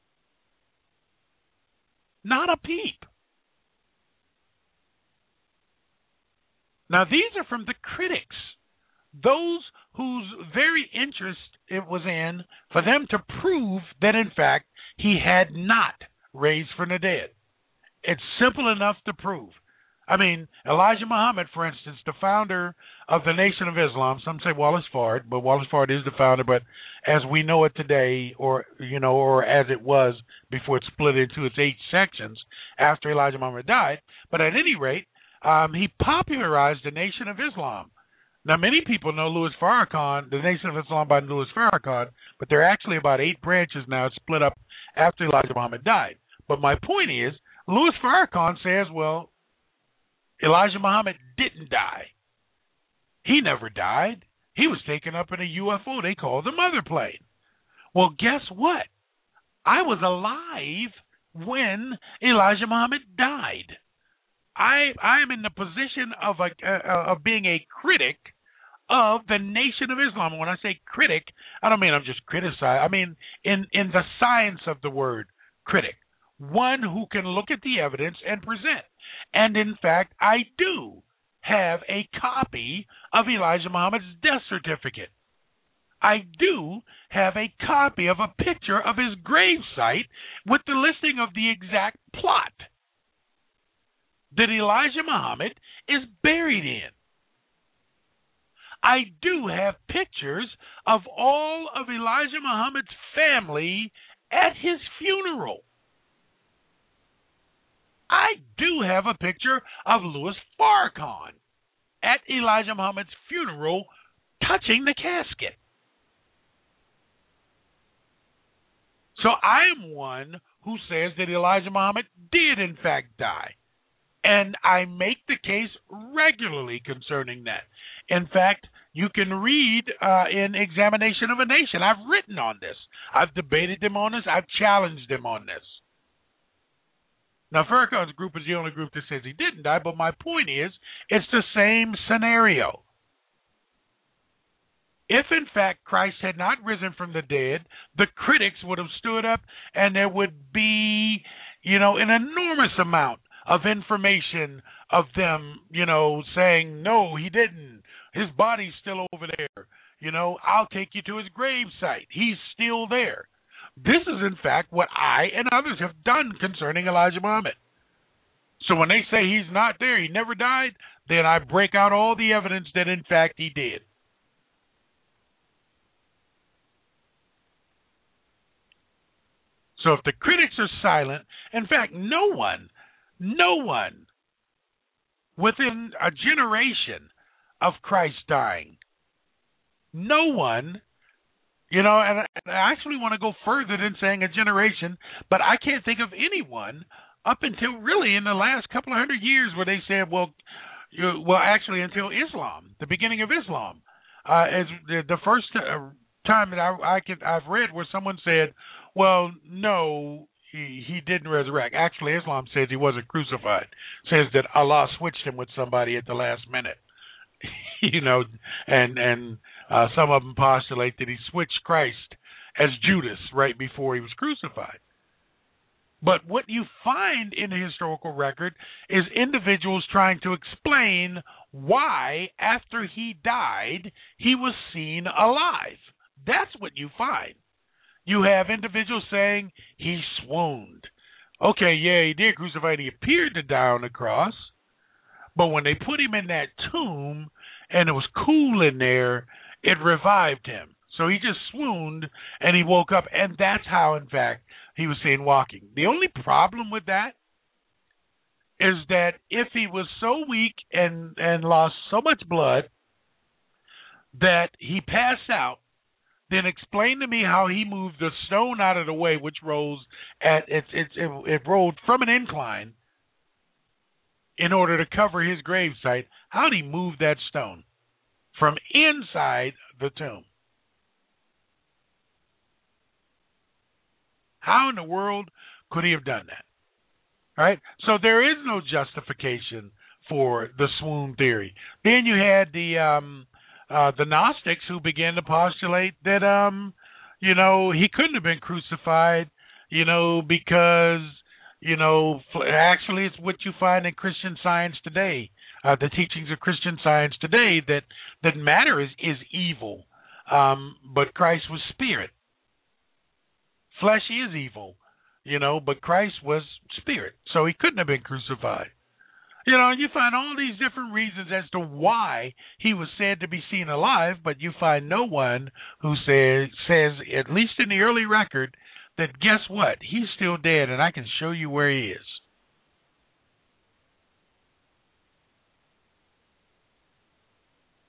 S2: Not a peep. Now, these are from the critics, those whose very interest it was in for them to prove that, in fact, he had not raised from the dead. It's simple enough to prove. I mean, Elijah Muhammad, for instance, the founder of the Nation of Islam, some say Wallace Fard, but Wallace Fard is the founder, but as we know it today, or, you know, or as it was before it split into its eight sections after Elijah Muhammad died, but at any rate, Um, he popularized the Nation of Islam. Now, many people know Louis Farrakhan, the Nation of Islam by Louis Farrakhan, but there are actually about eight branches now split up after Elijah Muhammad died. But my point is, Louis Farrakhan says, well, Elijah Muhammad didn't die. He never died. He was taken up in a U F O they call the mother plane. Well, guess what? I was alive when Elijah Muhammad died. I I am in the position of a uh, of being a critic of the Nation of Islam. And when I say critic, I don't mean I'm just criticizing. I mean in in the science of the word critic, one who can look at the evidence and present. And in fact, I do have a copy of Elijah Muhammad's death certificate. I do have a copy of a picture of his gravesite with the listing of the exact plot that Elijah Muhammad is buried in. I do have pictures of all of Elijah Muhammad's family at his funeral. I do have a picture of Louis Farrakhan at Elijah Muhammad's funeral touching the casket. So I am one who says that Elijah Muhammad did in fact die. And I make the case regularly concerning that. In fact, you can read uh, in Examination of a Nation. I've written on this. I've debated them on this. I've challenged them on this. Now, Farrakhan's group is the only group that says he didn't die, but my point is, it's the same scenario. If, in fact, Christ had not risen from the dead, the critics would have stood up and there would be, you know, an enormous amount of information of them, you know, saying, no, he didn't. His body's still over there. You know, I'll take you to his grave site. He's still there. This is, in fact, what I and others have done concerning Elijah Muhammad. So when they say he's not there, he never died, then I break out all the evidence that, in fact, he did. So if the critics are silent, in fact, no one, no one within a generation of Christ dying, no one, you know, and I actually want to go further than saying a generation, but I can't think of anyone up until really in the last couple of hundred years where they said, well, you, well, actually until Islam, the beginning of Islam, uh, as the, the first uh, time that I, I could, I've read where someone said, well, no, he, he didn't resurrect. Actually, Islam says he wasn't crucified. Says that Allah switched him with somebody at the last minute. you know, and and uh, some of them postulate that he switched Christ as Judas right before he was crucified. But what you find in the historical record is individuals trying to explain why, after he died, he was seen alive. That's what you find. You have individuals saying he swooned. Okay, yeah, he did crucify. He appeared to die on the cross. But when they put him in that tomb and it was cool in there, it revived him. So he just swooned and he woke up, and that's how, in fact, he was seen walking. The only problem with that is that if he was so weak and, and lost so much blood that he passed out, then explain to me how he moved the stone out of the way, which rolls at it, it, it, it rolled from an incline in order to cover his gravesite. How did he move that stone from inside the tomb? How in the world could he have done that? Right? So there is no justification for the swoon theory. Then you had the um, uh, the Gnostics who began to postulate that um, you know, he couldn't have been crucified, you know, because you know, actually it's what you find in Christian Science today, uh, the teachings of Christian Science today, that that matter is is evil, um, but Christ was spirit. Flesh is evil, you know, but Christ was spirit, so he couldn't have been crucified. You know, you find all these different reasons as to why he was said to be seen alive, but you find no one who says, says, at least in the early record, that guess what? He's still dead, and I can show you where he is.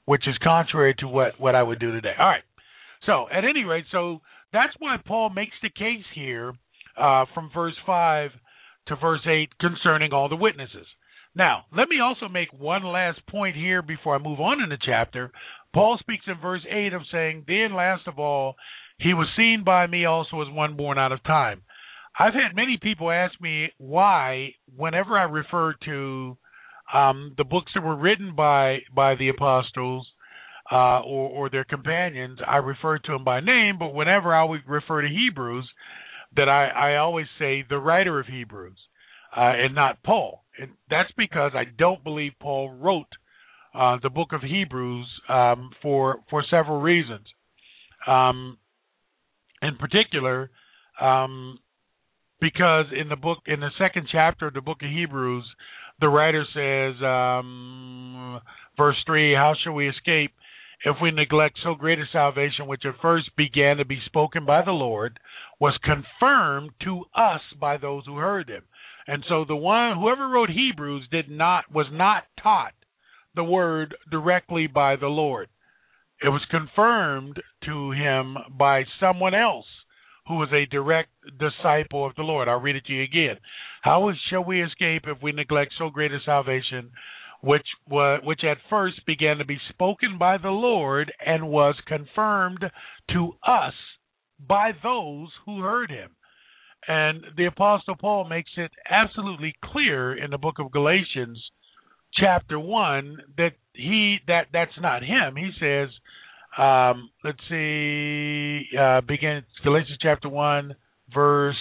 S2: which is contrary to what, what I would do today. All right. So at any rate, so that's why Paul makes the case here uh, from verse five to verse eight concerning all the witnesses. Now, let me also make one last point here before I move on in the chapter. Paul speaks in verse eight of saying, then last of all, he was seen by me also as one born out of time. I've had many people ask me why, whenever I refer to um, the books that were written by, by the apostles uh, or, or their companions, I refer to them by name, but whenever I would refer to Hebrews, that I, I always say the writer of Hebrews uh, and not Paul. And that's because I don't believe Paul wrote uh, the book of Hebrews um, for for several reasons. Um, in particular, um, because in the book, in the second chapter of the book of Hebrews, the writer says, um, verse three, how shall we escape if we neglect so great a salvation, which at first began to be spoken by the Lord, was confirmed to us by those who heard him. And so the one, whoever wrote Hebrews did not, was not taught the word directly by the Lord. It was confirmed to him by someone else who was a direct disciple of the Lord. I'll read it to you again. How shall we escape if we neglect so great a salvation, which was, which at first began to be spoken by the Lord and was confirmed to us by those who heard him? And the Apostle Paul makes it absolutely clear in the book of Galatians, chapter one, that he that that's not him. He says, um, let's see, uh, begin Galatians chapter one, verse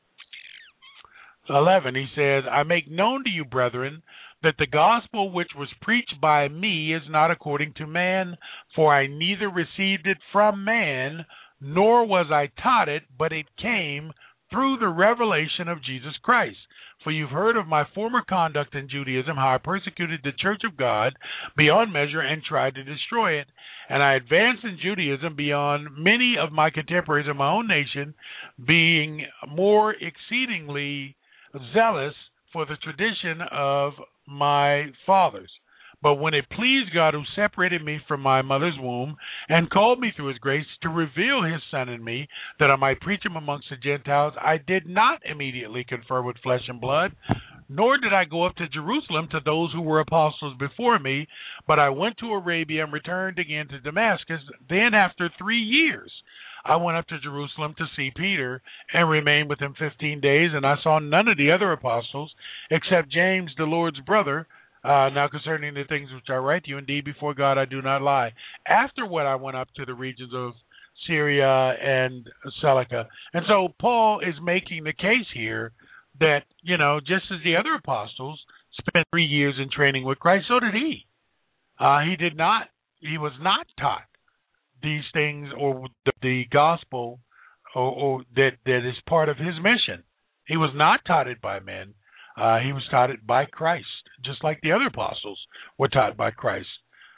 S2: eleven. He says, I make known to you, brethren, that the gospel which was preached by me is not according to man, for I neither received it from man, nor was I taught it, but it came through the revelation of Jesus Christ. For you've heard of my former conduct in Judaism, how I persecuted the church of God beyond measure and tried to destroy it. And I advanced in Judaism beyond many of my contemporaries of my own nation, being more exceedingly zealous for the tradition of my fathers. But when it pleased God, who separated me from my mother's womb and called me through his grace to reveal his Son in me, that I might preach him amongst the Gentiles, I did not immediately confer with flesh and blood, nor did I go up to Jerusalem to those who were apostles before me, but I went to Arabia and returned again to Damascus. Then after three years, I went up to Jerusalem to see Peter and remained with him fifteen days, and I saw none of the other apostles except James, the Lord's brother. Uh, now concerning the things which I write to you, indeed, before God I do not lie. Afterward I went up to the regions of Syria and Cilicia. And so Paul is making the case here that, you know, just as the other apostles spent three years in training with Christ, so did he. Uh, he did not, he was not taught these things or the, the gospel or, or that, that is part of his mission. He was not taught it by men. Uh, he was taught it by Christ, just like the other apostles were taught by Christ.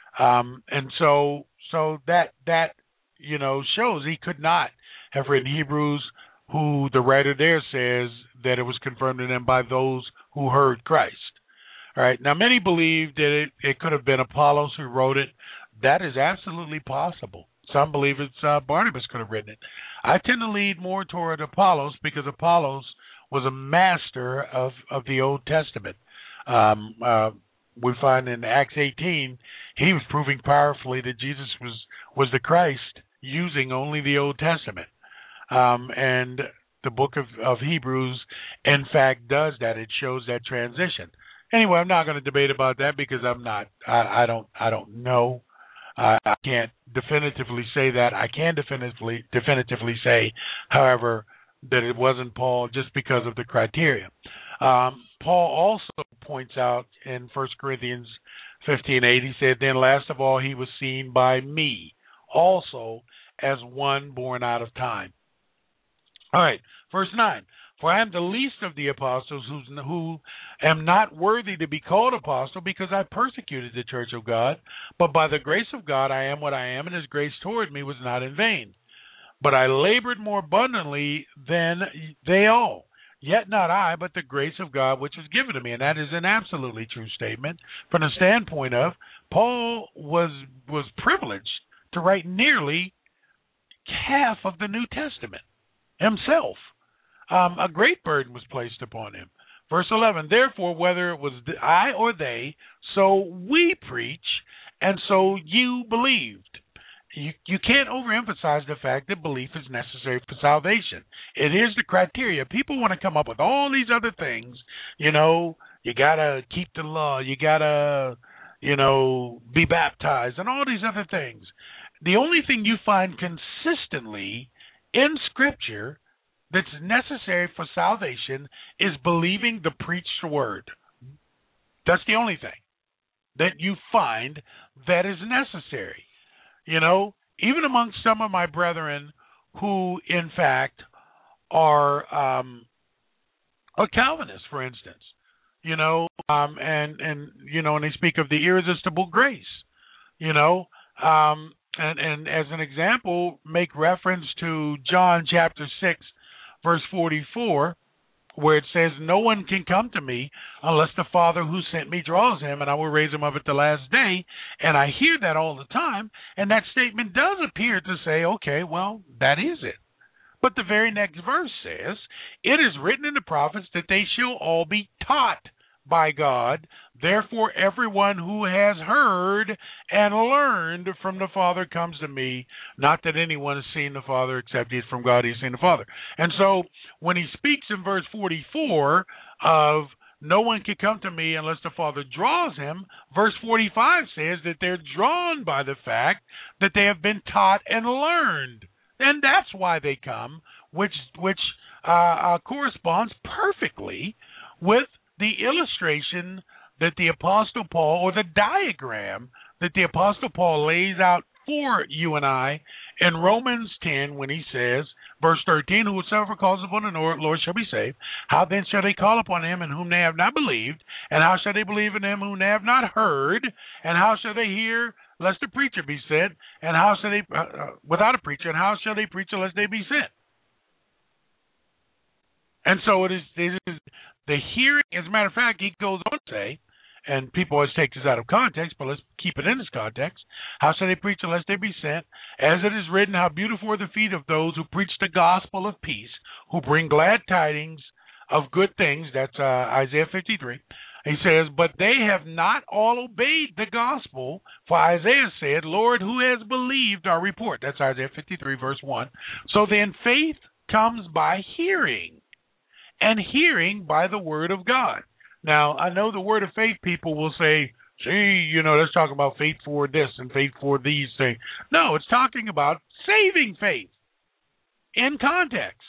S2: Um, and so so that, that you know, shows he could not have written Hebrews, who the writer there says that it was confirmed to them by those who heard Christ. All right. Now, many believe that it, it could have been Apollos who wrote it. That is absolutely possible. Some believe it's uh, Barnabas could have written it. I tend to lead more toward Apollos because Apollos was a master of, of the Old Testament. Um, uh, we find in Acts eighteen, he was proving powerfully that Jesus was, was the Christ using only the Old Testament. Um, and the book of, of Hebrews, in fact, does that. It shows that transition. Anyway, I'm not going to debate about that because I'm not, I, I don't, I don't know. Uh, I can't definitively say that. I can definitively, definitively say, however, that it wasn't Paul just because of the criteria. Um, Paul also points out in First Corinthians fifteen eight, he said, then last of all, he was seen by me also as one born out of time. All right, verse nine. For I am the least of the apostles who's, who am not worthy to be called apostle because I persecuted the church of God. But by the grace of God I am what I am, and his grace toward me was not in vain. But I labored more abundantly than they all. Yet not I, but the grace of God which was given to me. And that is an absolutely true statement from the standpoint of Paul was was privileged to write nearly half of the New Testament himself. Um, a great burden was placed upon him. Verse eleven, therefore, whether it was I or they, so we preach, and so you believed. You, you can't overemphasize the fact that belief is necessary for salvation. It is the criteria. People want to come up with all these other things. You know, you got to keep the law. You got to, you know, be baptized and all these other things. The only thing you find consistently in Scripture that's necessary for salvation is believing the preached word. That's the only thing that you find that is necessary. You know, even amongst some of my brethren who, in fact, are um, are Calvinists, for instance, you know, um, and, and, you know, and they speak of the irresistible grace, you know, um, and, and as an example, make reference to John chapter six, verse forty-four, where it says, no one can come to me unless the Father who sent me draws him, and I will raise him up at the last day. And I hear that all the time, and that statement does appear to say, okay, well, that is it. But the very next verse says, it is written in the prophets that they shall all be taught by God. Therefore, everyone who has heard and learned from the Father comes to me. Not that anyone has seen the Father except he is from God, he has seen the Father. And so when he speaks in verse forty-four of no one can come to me unless the Father draws him, verse forty-five says that they're drawn by the fact that they have been taught and learned. And that's why they come, which, which uh, uh, corresponds perfectly with the illustration that the Apostle Paul, or the diagram that the Apostle Paul lays out for you and I in Romans ten when he says, verse thirteen, whosoever calls upon the Lord shall be saved. How then shall they call upon him in whom they have not believed? And how shall they believe in him whom they have not heard? And how shall they hear lest a preacher be sent? And how shall they, uh, uh, without a preacher, and how shall they preach unless they be sent? And so it is, it is the hearing. As a matter of fact, he goes on to say, and people always take this out of context, but let's keep it in this context. How shall they preach unless they be sent? As it is written, how beautiful are the feet of those who preach the gospel of peace, who bring glad tidings of good things. That's uh, Isaiah fifty-three. He says, but they have not all obeyed the gospel, for Isaiah said, Lord, who has believed our report? That's Isaiah fifty-three, verse one. So then faith comes by hearing, and hearing by the word of God. Now, I know the word of faith people will say, see, you know, let's talk about faith for this and faith for these things. No, it's talking about saving faith in context.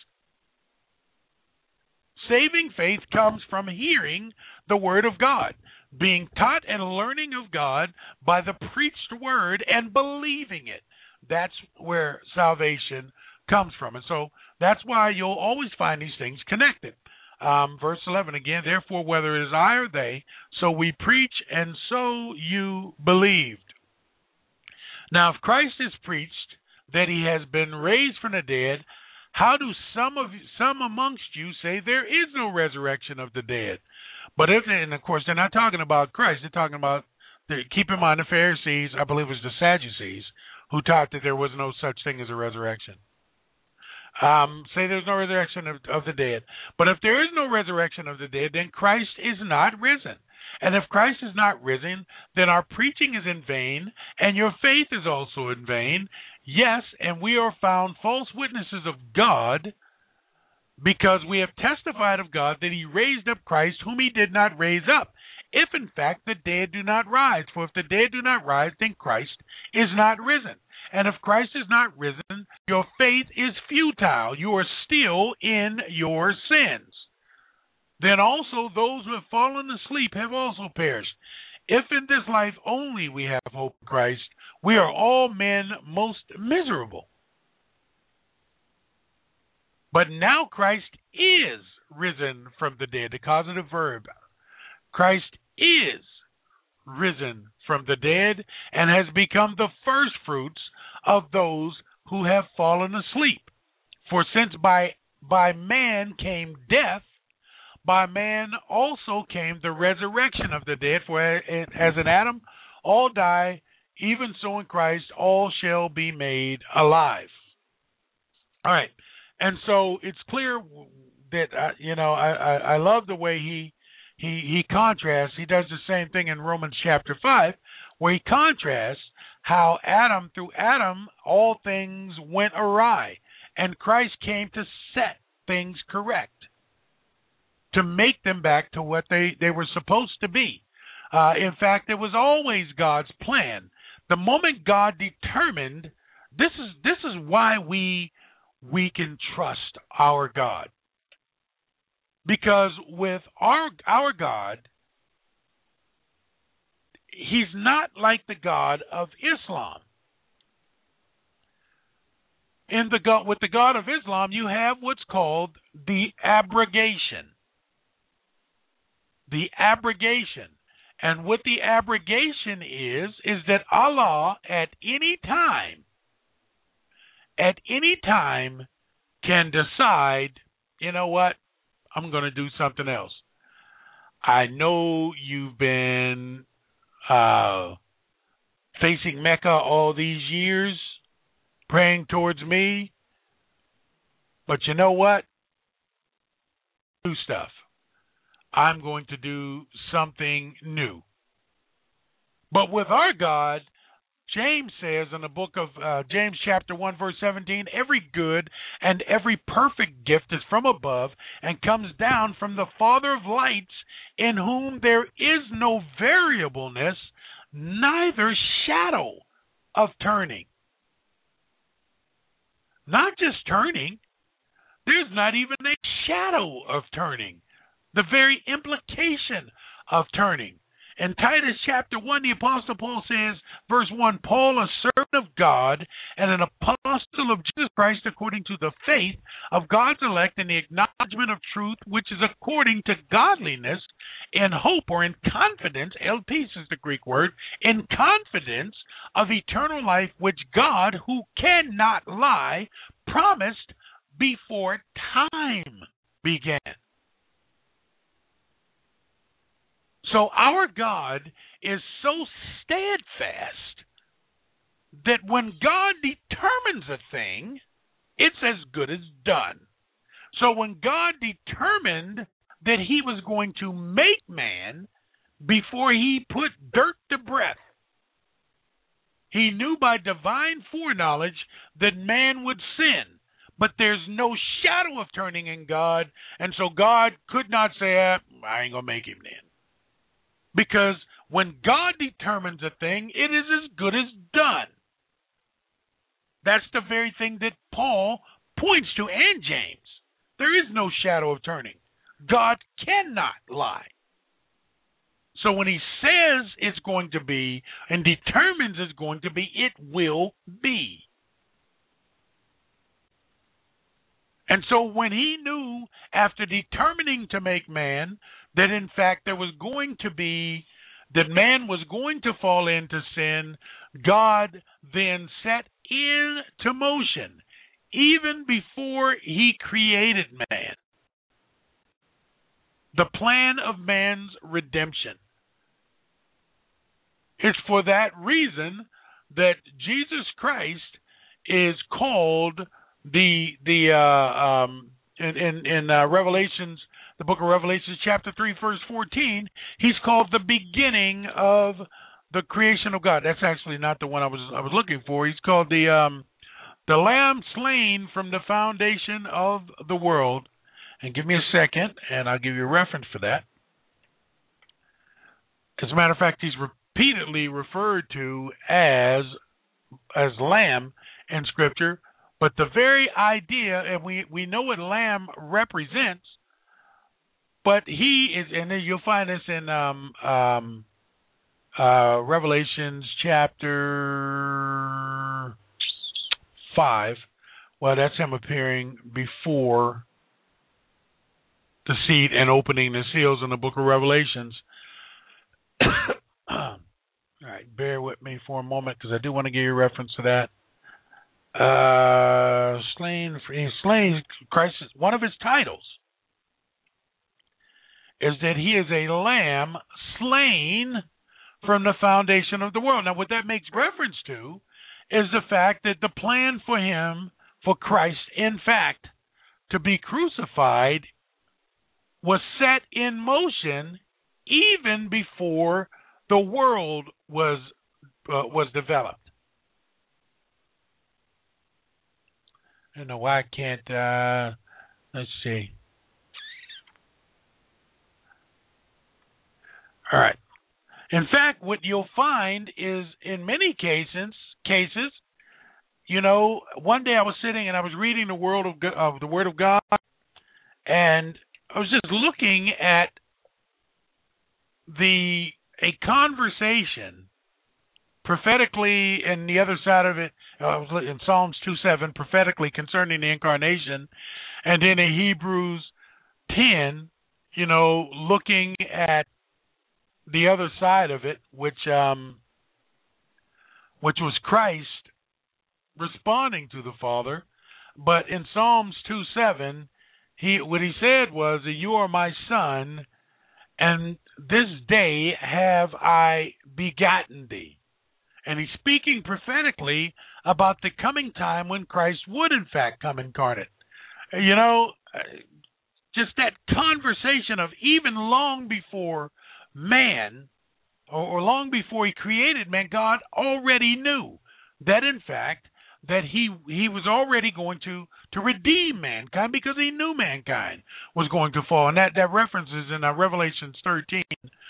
S2: Saving faith comes from hearing the word of God, being taught and learning of God by the preached word and believing it. That's where salvation comes from. And so that's why you'll always find these things connected. Um, verse eleven again, therefore, whether it is I or they, so we preach, and so you believed. Now, if Christ is preached that he has been raised from the dead, how do some of some amongst you say there is no resurrection of the dead? But if, and of course, they're not talking about Christ. They're talking about, the, keep in mind, the Pharisees, I believe it was the Sadducees, who taught that there was no such thing as a resurrection. Um, say there's no resurrection of, of the dead. But if there is no resurrection of the dead, then Christ is not risen. And if Christ is not risen, then our preaching is in vain, and your faith is also in vain. Yes, and we are found false witnesses of God, because we have testified of God that he raised up Christ, whom he did not raise up, if in fact the dead do not rise. For if the dead do not rise, then Christ is not risen. And if Christ is not risen, your faith is futile. You are still in your sins. Then also those who have fallen asleep have also perished. If in this life only we have hope in Christ, we are all men most miserable. But now Christ is risen from the dead, the causative verb. Christ is risen from the dead and has become the first fruits of those who have fallen asleep. For since by by man came death, by man also came the resurrection of the dead. For as in Adam all die, even so in Christ all shall be made alive. All right. And so it's clear that, uh, you know, I, I, I love the way he, he, he contrasts. He does the same thing in Romans chapter five, where he contrasts how Adam, through Adam, all things went awry, and Christ came to set things correct, to make them back to what they, they were supposed to be. Uh, in fact, it was always God's plan. The moment God determined, this is this is why we we can trust our God. Because with our our God, he's not like the God of Islam. In the God, with the God of Islam, you have what's called the abrogation. The abrogation. And what the abrogation is, is that Allah at any time, at any time can decide, you know what, I'm going to do something else. I know you've been uh, facing Mecca all these years, praying towards me, but you know what? Do stuff. I'm going to do something new. But with our God, James says in the book of uh, James chapter one, verse seventeen, every good and every perfect gift is from above and comes down from the Father of lights, in whom there is no variableness, neither shadow of turning. Not just turning, there's not even a shadow of turning. The very implication of turning. In Titus chapter one, the Apostle Paul says, verse one, Paul, a servant of God and an apostle of Jesus Christ according to the faith of God's elect and the acknowledgement of truth, which is according to godliness, in hope or in confidence, elpis is the Greek word, in confidence of eternal life, which God, who cannot lie, promised before time began. So our God is so steadfast that when God determines a thing, it's as good as done. So when God determined that he was going to make man before he put dirt to breath, he knew by divine foreknowledge that man would sin. But there's no shadow of turning in God, and so God could not say, ah, I ain't going to make him then. Because when God determines a thing, it is as good as done. That's the very thing that Paul points to, and James. There is no shadow of turning. God cannot lie. So when he says it's going to be and determines it's going to be, it will be. And so when he knew, after determining to make man, that in fact there was going to be, that man was going to fall into sin, God then set into motion, even before he created man, the plan of man's redemption. It's for that reason that Jesus Christ is called the the uh, um, in in, in uh, Revelations, the book of Revelations, chapter three, verse fourteen. He's called the beginning of the creation of God. That's actually not the one I was I was looking for. He's called the um, the Lamb slain from the foundation of the world. And give me a second, and I'll give you a reference for that. As a matter of fact, he's repeatedly referred to as as Lamb in Scripture. But the very idea, and we, we know what lamb represents, but he is, and you'll find this in um, um, uh, Revelations chapter five. Well, that's him appearing before the seat and opening the seals in the book of Revelations. All right, bear with me for a moment because I do want to give you a reference to that. Uh, slain, he's slain, Christ is one of his titles. is that he is a lamb slain from the foundation of the world. Now, what that makes reference to is the fact that the plan for him, for Christ, in fact, to be crucified was set in motion even before the world was uh, was developed. I don't know why I can't, uh, let's see. All right. In fact, what you'll find is in many cases, cases, you know, one day I was sitting and I was reading the Word of, of the Word of God, and I was just looking at the a conversation prophetically, and the other side of it, uh, I was in Psalms two seven, prophetically concerning the incarnation, and then in Hebrews ten, you know, looking at the other side of it, which um, which was Christ responding to the Father. But in Psalms two seven, he what he said was that you are my son, and this day have I begotten thee. And he's speaking prophetically about the coming time when Christ would, in fact, come incarnate. You know, just that conversation of even long before man, or, or long before he created man, God already knew that, in fact, that he he was already going to, to redeem mankind because he knew mankind was going to fall. And that, that reference is in uh, Revelation thirteen,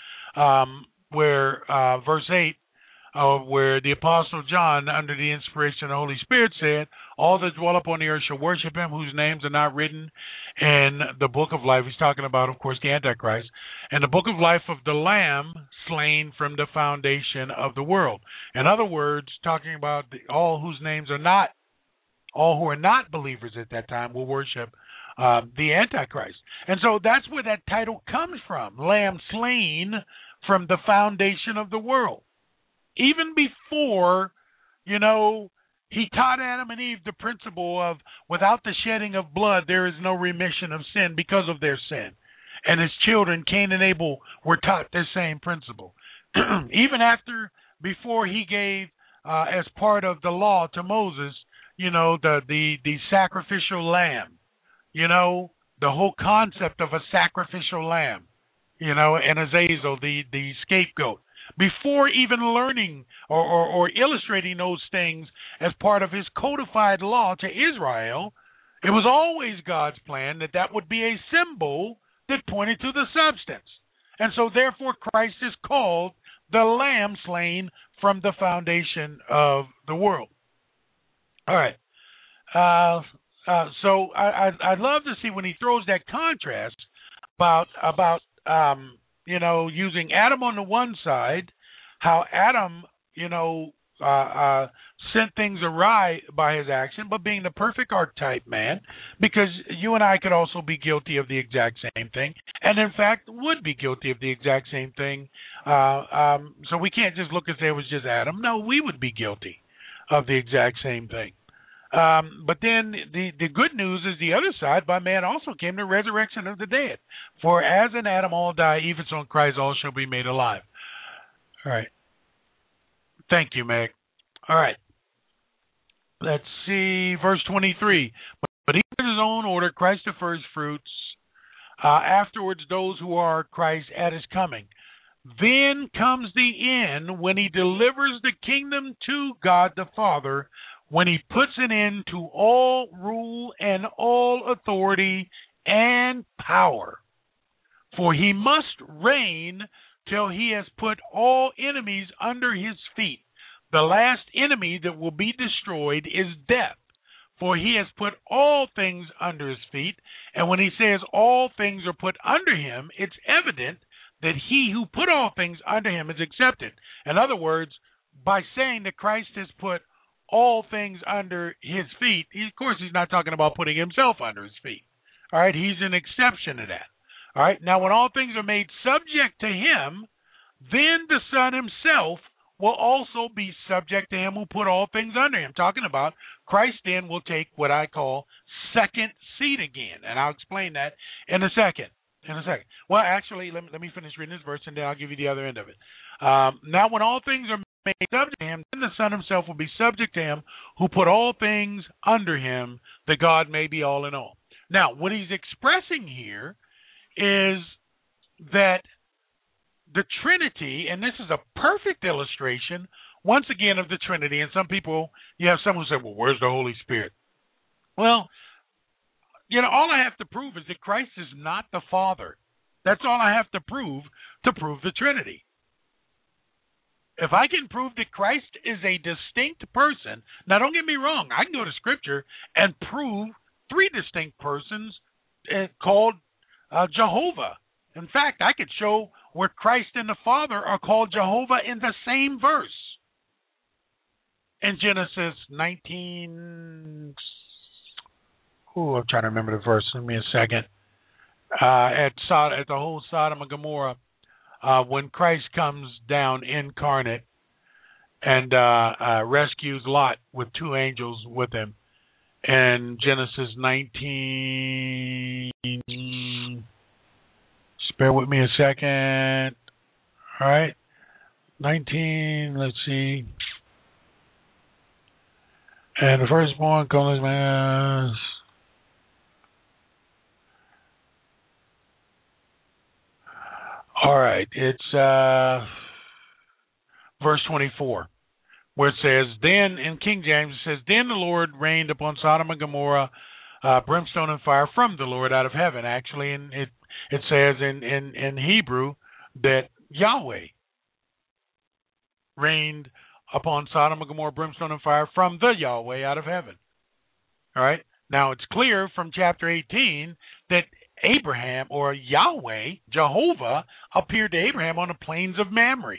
S2: um, where uh, verse eight, Uh, where the Apostle John, under the inspiration of the Holy Spirit, said, all that dwell upon the earth shall worship him, whose names are not written in the book of life. He's talking about, of course, the Antichrist. And the book of life of the Lamb slain from the foundation of the world. In other words, talking about the, all whose names are not, all who are not believers at that time will worship uh, the Antichrist. And so that's where that title comes from, Lamb slain from the foundation of the world. Even before, you know, he taught Adam and Eve the principle of without the shedding of blood, there is no remission of sin because of their sin. And his children, Cain and Abel, were taught this same principle. Even after, before he gave, uh, as part of the law to Moses, you know, the, the, the sacrificial lamb, you know, the whole concept of a sacrificial lamb, you know, and Azazel, the, the scapegoat. Before even learning or, or, or illustrating those things as part of his codified law to Israel, it was always God's plan that that would be a symbol that pointed to the substance. And so therefore Christ is called the Lamb slain from the foundation of the world. All right. Uh, uh, so I, I, I'd love to see when he throws that contrast about, about um, you know, using Adam on the one side, how Adam, you know, uh, uh, sent things awry by his action, but being the perfect archetype man, because you and I could also be guilty of the exact same thing, and in fact would be guilty of the exact same thing. Uh, um, so we can't just look and say it was just Adam. No, we would be guilty of the exact same thing. Um, but then the, the good news is the other side, by man also came the resurrection of the dead. For as in Adam all die, even so in Christ all shall be made alive. All right. Thank you, Meg. All right. Let's see, verse twenty-three. But, but each in his own order, Christ the first fruits, uh, afterwards those who are Christ at his coming. Then comes the end when he delivers the kingdom to God the Father, when he puts an end to all rule and all authority and power. For he must reign till he has put all enemies under his feet. The last enemy that will be destroyed is death, for he has put all things under his feet. And when he says all things are put under him, it's evident that he who put all things under him is accepted. In other words, by saying that Christ has put all things under his feet, he, of course, he's not talking about putting himself under his feet. All right, he's an exception to that. All right, now when all things are made subject to him, then the Son himself will also be subject to him who put all things under him. Talking about Christ then will take what I call second seat again, and I'll explain that in a second. In a second. Well, actually, let me, let me finish reading this verse, and then I'll give you the other end of it. Um, now, when all things are made subject to him, then the Son himself will be subject to him who put all things under him, that God may be all in all. Now, what he's expressing here is that the Trinity, and this is a perfect illustration, once again, of the Trinity. And some people, you have someone who say, well, where's the Holy Spirit? Well, you know, all I have to prove is that Christ is not the Father. That's all I have to prove to prove the Trinity. If I can prove that Christ is a distinct person, now don't get me wrong, I can go to Scripture and prove three distinct persons uh, called uh, Jehovah. In fact, I could show where Christ and the Father are called Jehovah in the same verse. In Genesis nineteen, oh, I'm trying to remember the verse. Give me a second. Uh, at Sod- at the whole Sodom and Gomorrah, uh, when Christ comes down incarnate and uh, uh, rescues Lot with two angels with him. In Genesis nineteen, just bear with me a second. All right, nineteen. Let's see. And the firstborn calls man. All right, it's uh, verse twenty-four, where it says, then, in King James, it says, then the Lord rained upon Sodom and Gomorrah uh, brimstone and fire from the Lord out of heaven. Actually, and it it says in, in, in Hebrew that Yahweh rained upon Sodom and Gomorrah brimstone and fire from the Yahweh out of heaven. All right? Now, it's clear from chapter eighteen that Abraham, or Yahweh, Jehovah, appeared to Abraham on the plains of Mamre.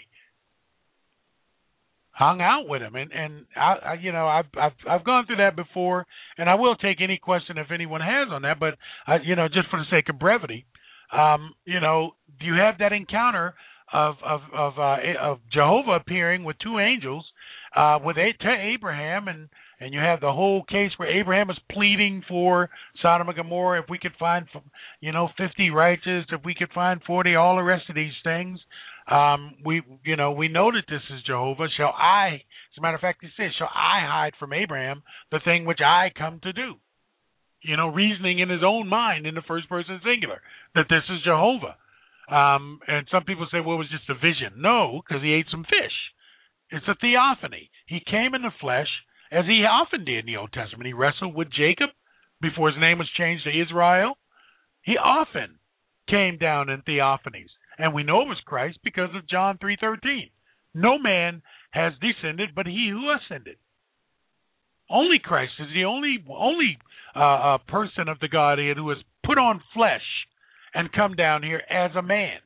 S2: Hung out with him, and and I, I you know I've I've I've gone through that before, and I will take any question if anyone has on that. But I, you know, just for the sake of brevity, um, you know, you have that encounter of of of, uh, of Jehovah appearing with two angels uh, with a, to Abraham, and and you have the whole case where Abraham is pleading for Sodom and Gomorrah. If we could find, you know, fifty righteous, if we could find forty, all the rest of these things. Um, we, you know, we know that this is Jehovah. Shall I, as a matter of fact, he says, shall I hide from Abraham the thing which I come to do? You know, reasoning in his own mind in the first person singular, that this is Jehovah. Um, and some people say, well, it was just a vision. No, because he ate some fish. It's a theophany. He came in the flesh, as he often did in the Old Testament. He wrestled with Jacob before his name was changed to Israel. He often came down in theophanies. And we know it was Christ because of John three thirteen. No man has descended but he who ascended. Only Christ is the only only uh, uh, person of the Godhead who has put on flesh and come down here as a man.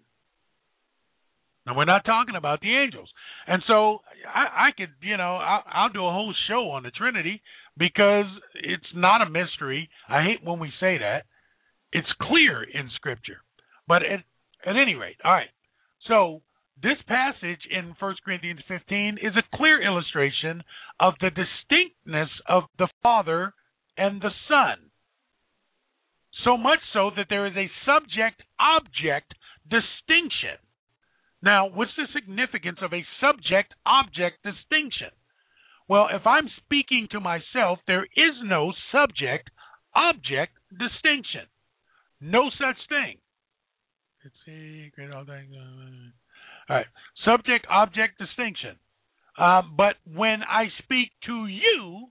S2: Now, we're not talking about the angels. And so I, I could, you know, I'll, I'll do a whole show on the Trinity because it's not a mystery. I hate when we say that. It's clear in Scripture. But it At any rate, all right, so this passage in First Corinthians fifteen is a clear illustration of the distinctness of the Father and the Son. So much so that there is a subject-object distinction. Now, what's the significance of a subject-object distinction? Well, if I'm speaking to myself, there is no subject-object distinction. No such thing. Let's see, great all things. All right, subject-object distinction. Um, but when I speak to you,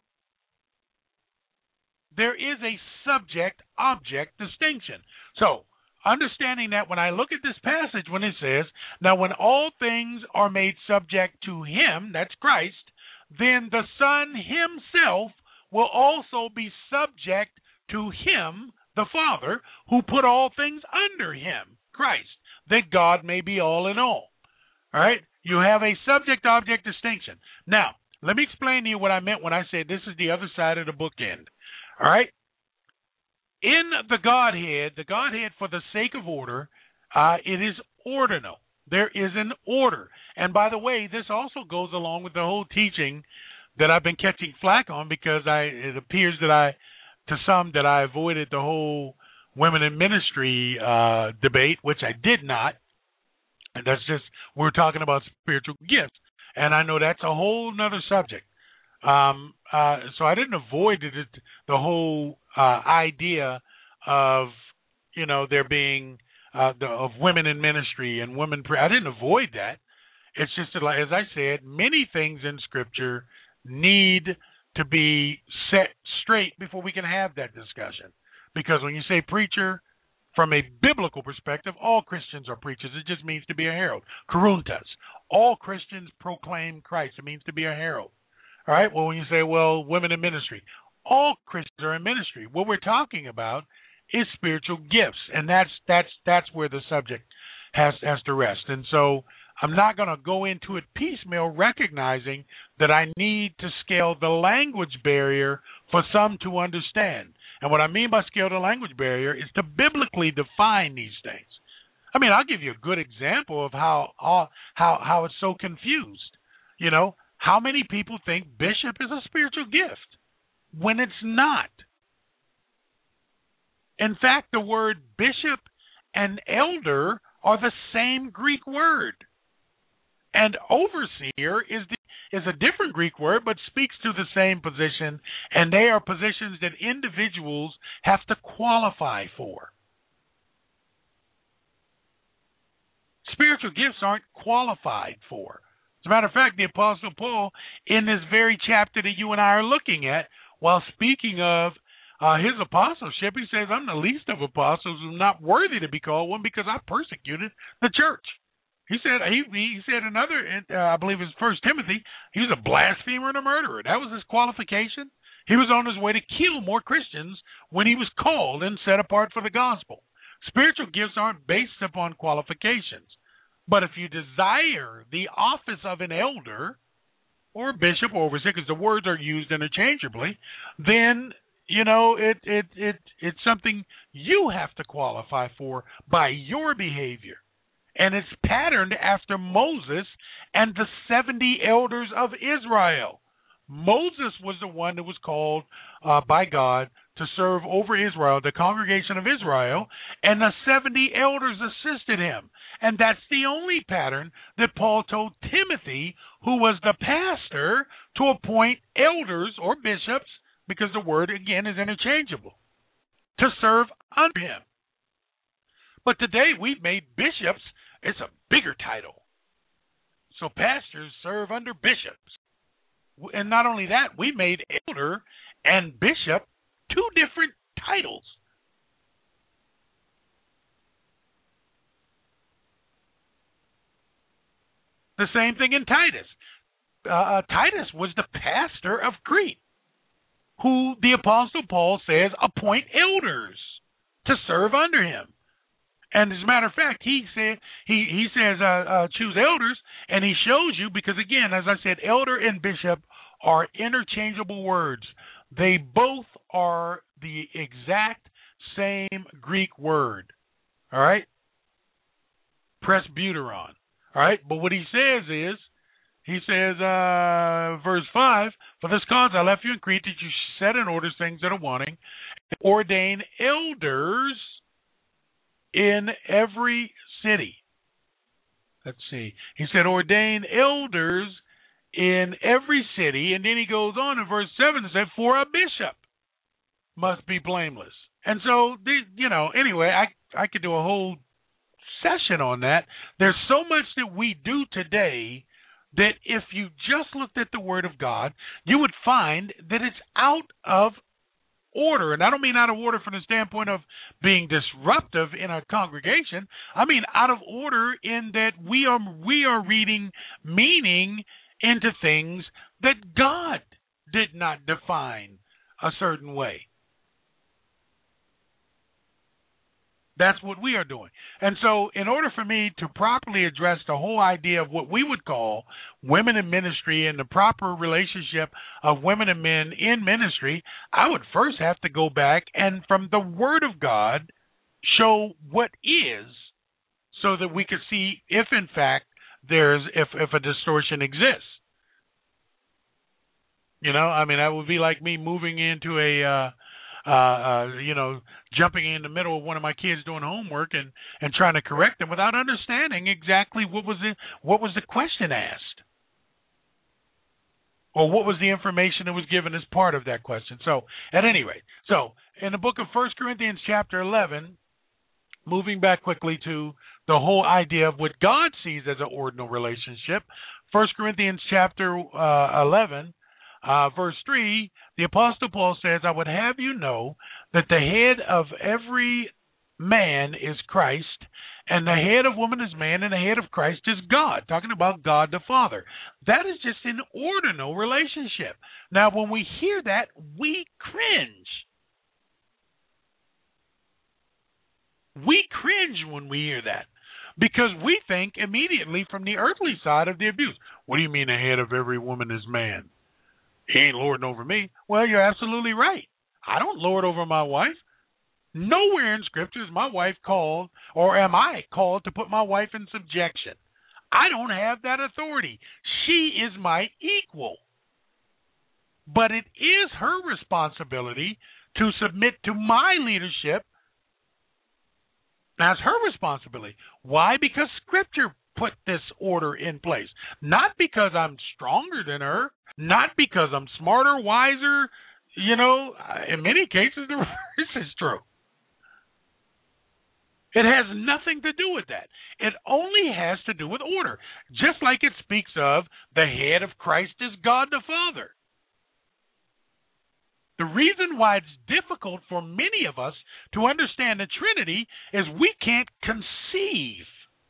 S2: there is a subject-object distinction. So, understanding that when I look at this passage, when it says, now when all things are made subject to him, that's Christ, then the Son himself will also be subject to him, the Father, who put all things under him, Christ, that God may be all in all. All right? You have a subject-object distinction. Now, let me explain to you what I meant when I said this is the other side of the bookend. All right? In the Godhead, the Godhead, for the sake of order, uh, it is ordinal. There is an order. And by the way, this also goes along with the whole teaching that I've been catching flack on because I it appears that I, to some, that I avoided the whole women in ministry uh, debate, which I did not. And that's just, we're talking about spiritual gifts. And I know that's a whole nother subject. Um, uh, so I didn't avoid it, the whole uh, idea of, you know, there being uh, the, of women in ministry and women. Pre- I didn't avoid that. It's just that, like, as I said, many things in Scripture need to be set straight before we can have that discussion. Because when you say preacher, from a biblical perspective, all Christians are preachers. It just means to be a herald. Karuntas. All Christians proclaim Christ. It means to be a herald. All right? Well, when you say, well, women in ministry, all Christians are in ministry. What we're talking about is spiritual gifts, and that's that's that's where the subject has has to rest. And so I'm not going to go into it piecemeal, recognizing that I need to scale the language barrier for some to understand. And what I mean by scale the language barrier is to biblically define these things. I mean, I'll give you a good example of how how how it's so confused. You know, how many people think bishop is a spiritual gift when it's not? In fact, the word bishop and elder are the same Greek word. And overseer is the, is a different Greek word, but speaks to the same position, and they are positions that individuals have to qualify for. Spiritual gifts aren't qualified for. As a matter of fact, the Apostle Paul, in this very chapter that you and I are looking at, while speaking of uh, his apostleship, he says, I'm the least of apostles, I'm not worthy to be called one because I persecuted the church. He said he he said another, uh, I believe it's First Timothy, he was a blasphemer and a murderer. That was his qualification. He was on his way to kill more Christians when he was called and set apart for the gospel. Spiritual gifts aren't based upon qualifications. But if you desire the office of an elder or bishop or overseer, because the words are used interchangeably, then, you know, it, it, it it's something you have to qualify for by your behavior. And it's patterned after Moses and the seventy elders of Israel. Moses was the one that was called uh, by God to serve over Israel, the congregation of Israel, and the seventy elders assisted him. And that's the only pattern that Paul told Timothy, who was the pastor, to appoint elders or bishops, because the word, again, is interchangeable, to serve under him. But today we've made bishops, it's a bigger title. So pastors serve under bishops. And not only that, we made elder and bishop two different titles. The same thing in Titus. Uh, Titus was the pastor of Crete, who the Apostle Paul says appoint elders to serve under him. And as a matter of fact, he said he he says uh, uh, choose elders, and he shows you because, again, as I said, elder and bishop are interchangeable words. They both are the exact same Greek word. All right, presbyteron. All right, but what he says is, he says, uh, verse five, for this cause I left you in Crete, that you set in order things that are wanting, and ordain elders in every city. Let's see. He said, ordain elders in every city. And then he goes on in verse seven and said, for a bishop must be blameless. And so, you know, anyway, I, I could do a whole session on that. There's so much that we do today that if you just looked at the Word of God, you would find that it's out of order. And I don't mean out of order from the standpoint of being disruptive in a congregation. I mean out of order in that we are we are reading meaning into things that God did not define a certain way. That's what we are doing. And so in order for me to properly address the whole idea of what we would call women in ministry and the proper relationship of women and men in ministry, I would first have to go back and from the Word of God show what is, so that we could see if in fact there's if, if a distortion exists. You know, I mean, that would be like me moving into a uh, uh, uh, you know, jumping in the middle of one of my kids doing homework and, and trying to correct them without understanding exactly what was the, what was the question asked, or what was the information that was given as part of that question. So, at any rate, so in the book of First Corinthians chapter eleven, moving back quickly to the whole idea of what God sees as an ordinal relationship, First Corinthians chapter uh, eleven, uh, verse three, the Apostle Paul says, I would have you know that the head of every man is Christ, and the head of woman is man, and the head of Christ is God, talking about God the Father. That is just an ordinal relationship. Now, when we hear that, we cringe. We cringe when we hear that, because we think immediately from the earthly side of the abuse. What do you mean the head of every woman is man? He ain't lording over me. Well, you're absolutely right. I don't lord over my wife. Nowhere in Scripture is my wife called, or am I called to put my wife in subjection. I don't have that authority. She is my equal. But it is her responsibility to submit to my leadership. That's her responsibility. Why? Because Scripture put this order in place. Not because I'm stronger than her. Not because I'm smarter, wiser. You know, in many cases, the reverse is true. It has nothing to do with that. It only has to do with order. Just like it speaks of the head of Christ is God the Father. The reason why it's difficult for many of us to understand the Trinity is we can't conceive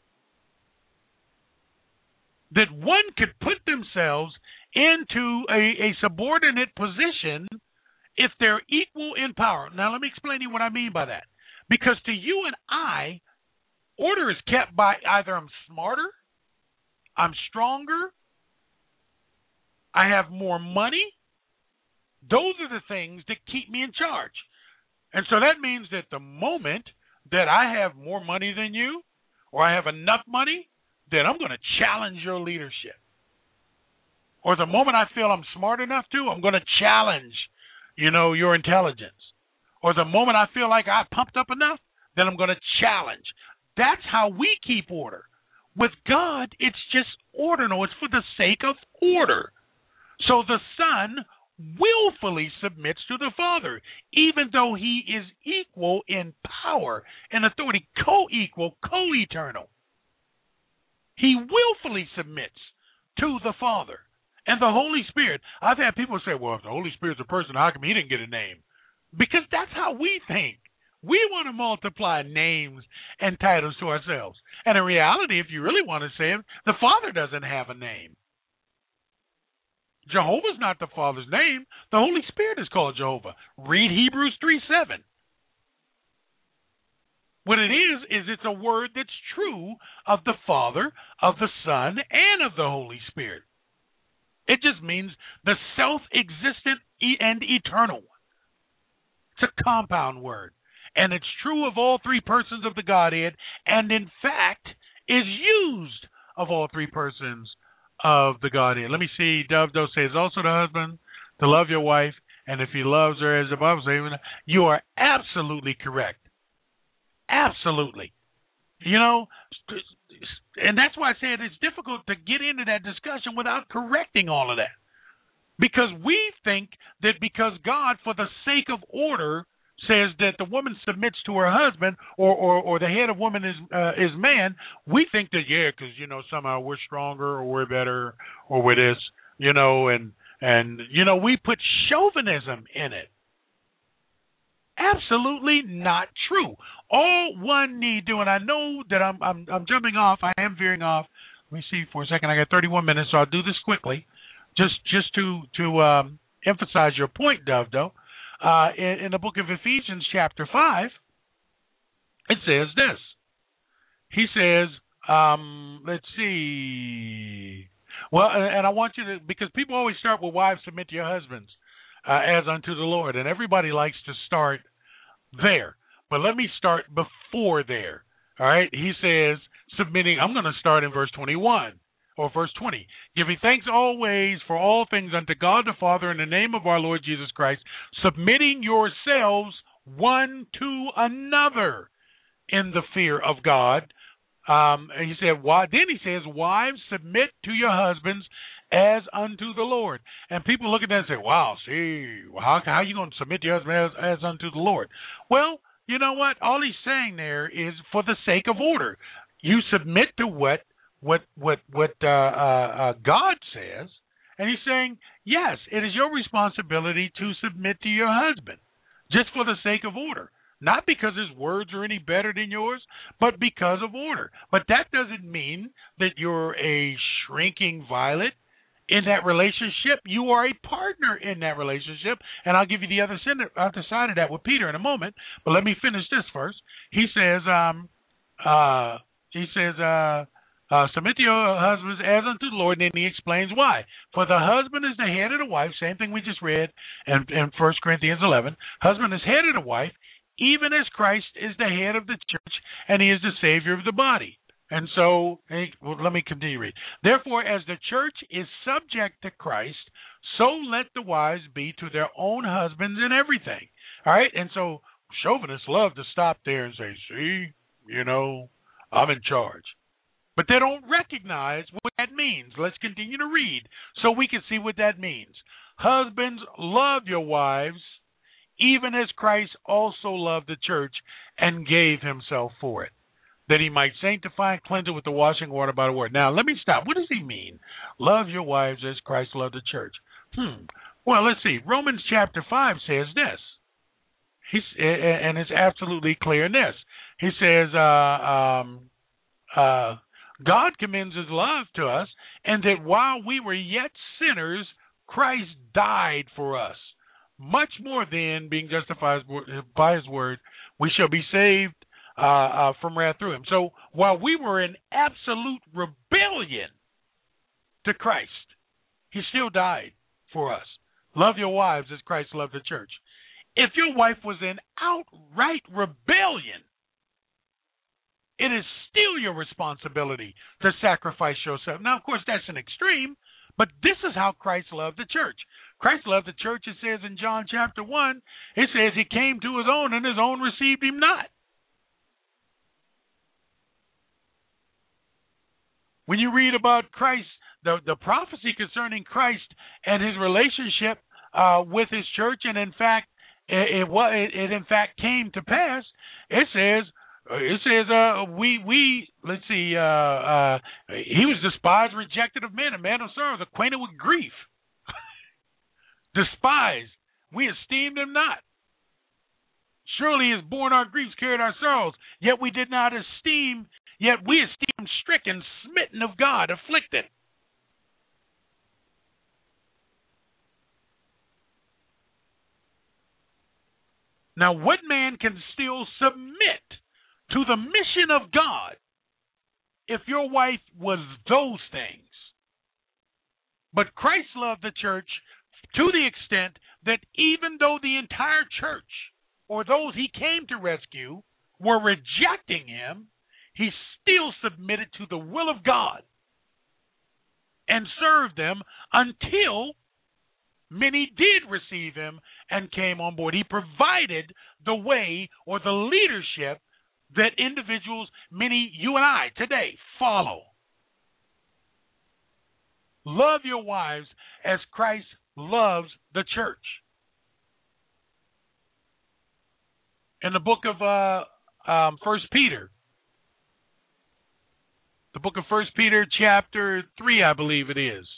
S2: that one could put themselves into a, a subordinate position if they're equal in power. Now, let me explain to you what I mean by that. Because to you and I, order is kept by either I'm smarter, I'm stronger, I have more money. Those are the things that keep me in charge. And so that means that the moment that I have more money than you, or I have enough money, then I'm going to challenge your leadership. Or the moment I feel I'm smart enough to, I'm going to challenge, you know, your intelligence. Or the moment I feel like I pumped up enough, then I'm going to challenge. That's how we keep order. With God, it's just ordinal. It's for the sake of order. So the Son willfully submits to the Father, even though he is equal in power and authority, co-equal, co-eternal. He willfully submits to the Father. And the Holy Spirit, I've had people say, well, if the Holy Spirit's a person, how come he didn't get a name? Because that's how we think. We want to multiply names and titles to ourselves. And in reality, if you really want to say it, the Father doesn't have a name. Jehovah's not the Father's name. The Holy Spirit is called Jehovah. Read Hebrews three seven. What it is, is it's a word that's true of the Father, of the Son, and of the Holy Spirit. It just means the self-existent and eternal. It's a compound word. And it's true of all three persons of the Godhead, and in fact is used of all three persons of the Godhead. Let me see. Dovdo says also the husband to love your wife, and if he loves her, as the Bible says, you are absolutely correct. Absolutely. You know, and that's why I said it's difficult to get into that discussion without correcting all of that. Because we think that because God, for the sake of order, says that the woman submits to her husband, or, or, or the head of woman is uh, is man, we think that, yeah, because, you know, somehow we're stronger or we're better or we're this, you know, and, and you know, we put chauvinism in it. Absolutely not true. All one need do, and I know that I'm, I'm I'm jumping off. I am veering off. Let me see for a second. I got thirty-one minutes, so I'll do this quickly, just just to to um, emphasize your point, Dovdo. Uh, in, in the book of Ephesians, chapter five, it says this. He says, um, let's see. Well, and I want you to, because people always start with wives submit to your husbands. Uh, as unto the Lord. And everybody likes to start there. But let me start before there. All right? He says, submitting, I'm going to start in verse twenty-one. or verse twenty, giving thanks always for all things unto God the Father in the name of our Lord Jesus Christ, submitting yourselves one to another in the fear of God. Um, and he said, why? Then he says, wives, submit to your husbands as unto the Lord. And people look at that and say, wow, see, how, how are you going to submit to your husband as, as unto the Lord? Well, you know what? All he's saying there is for the sake of order. You submit to what what what what uh, uh, uh, God says, and he's saying, yes, it is your responsibility to submit to your husband, just for the sake of order. Not because his words are any better than yours, but because of order. But that doesn't mean that you're a shrinking violet in that relationship. You are a partner in that relationship. And I'll give you the other side of that with Peter in a moment. But let me finish this first. He says, um, uh, he says, uh, uh, submit to your husbands as unto the Lord, and then he explains why. For the husband is the head of the wife, same thing we just read in, in First Corinthians eleven. Husband is head of the wife, even as Christ is the head of the church, and he is the Savior of the body. And so, well, let me continue to read. Therefore, as the church is subject to Christ, so let the wives be to their own husbands in everything. All right? And so chauvinists love to stop there and say, see, you know, I'm in charge. But they don't recognize what that means. Let's continue to read so we can see what that means. Husbands, love your wives, even as Christ also loved the church and gave himself for it, that he might sanctify and cleanse it with the washing water by the word. Now, let me stop. What does he mean? Love your wives as Christ loved the church. Hmm. Well, let's see. Romans chapter five says this. He's, and it's absolutely clear in this. He says, uh, um, uh, God commends his love to us, and that while we were yet sinners, Christ died for us. Much more than being justified by his word, we shall be saved uh, uh, from wrath through him. So while we were in absolute rebellion to Christ, he still died for us. Love your wives as Christ loved the church. If your wife was in outright rebellion, it is still your responsibility to sacrifice yourself. Now, of course, that's an extreme, but this is how Christ loved the church. Christ loved the church, it says in John chapter one, it says he came to his own and his own received him not. When you read about Christ, the, the prophecy concerning Christ and his relationship uh, with his church, and in fact, it, it, it, it in fact came to pass, it says, It says, uh, we, we, let's see, uh, uh, he was despised, rejected of men, a man of sorrows, acquainted with grief. Despised. We esteemed him not. Surely he has borne our griefs, carried our sorrows. Yet we did not esteem, yet we esteemed stricken, smitten of God, afflicted. Now, what man can still submit to the mission of God if your wife was those things? But Christ loved the church to the extent that even though the entire church, or those he came to rescue, were rejecting him, he still submitted to the will of God and served them until many did receive him and came on board. He provided the way or the leadership that individuals, many, you and I, today, follow. Love your wives as Christ loves the church. In the book of uh, um, First Peter, the book of First Peter chapter three, I believe it is,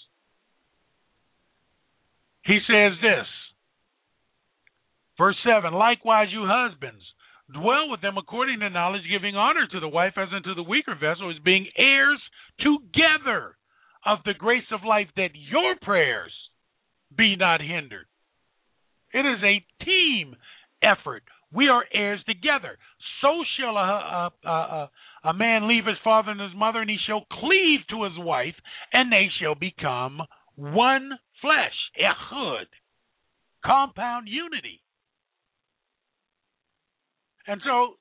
S2: he says this, verse seven, likewise you husbands, dwell with them according to knowledge, giving honor to the wife as unto the weaker vessel, as being heirs together of the grace of life, that your prayers be not hindered. It is a team effort. We are heirs together. So shall a, a, a, a man leave his father and his mother, and he shall cleave to his wife, and they shall become one flesh, echad, compound unity. And so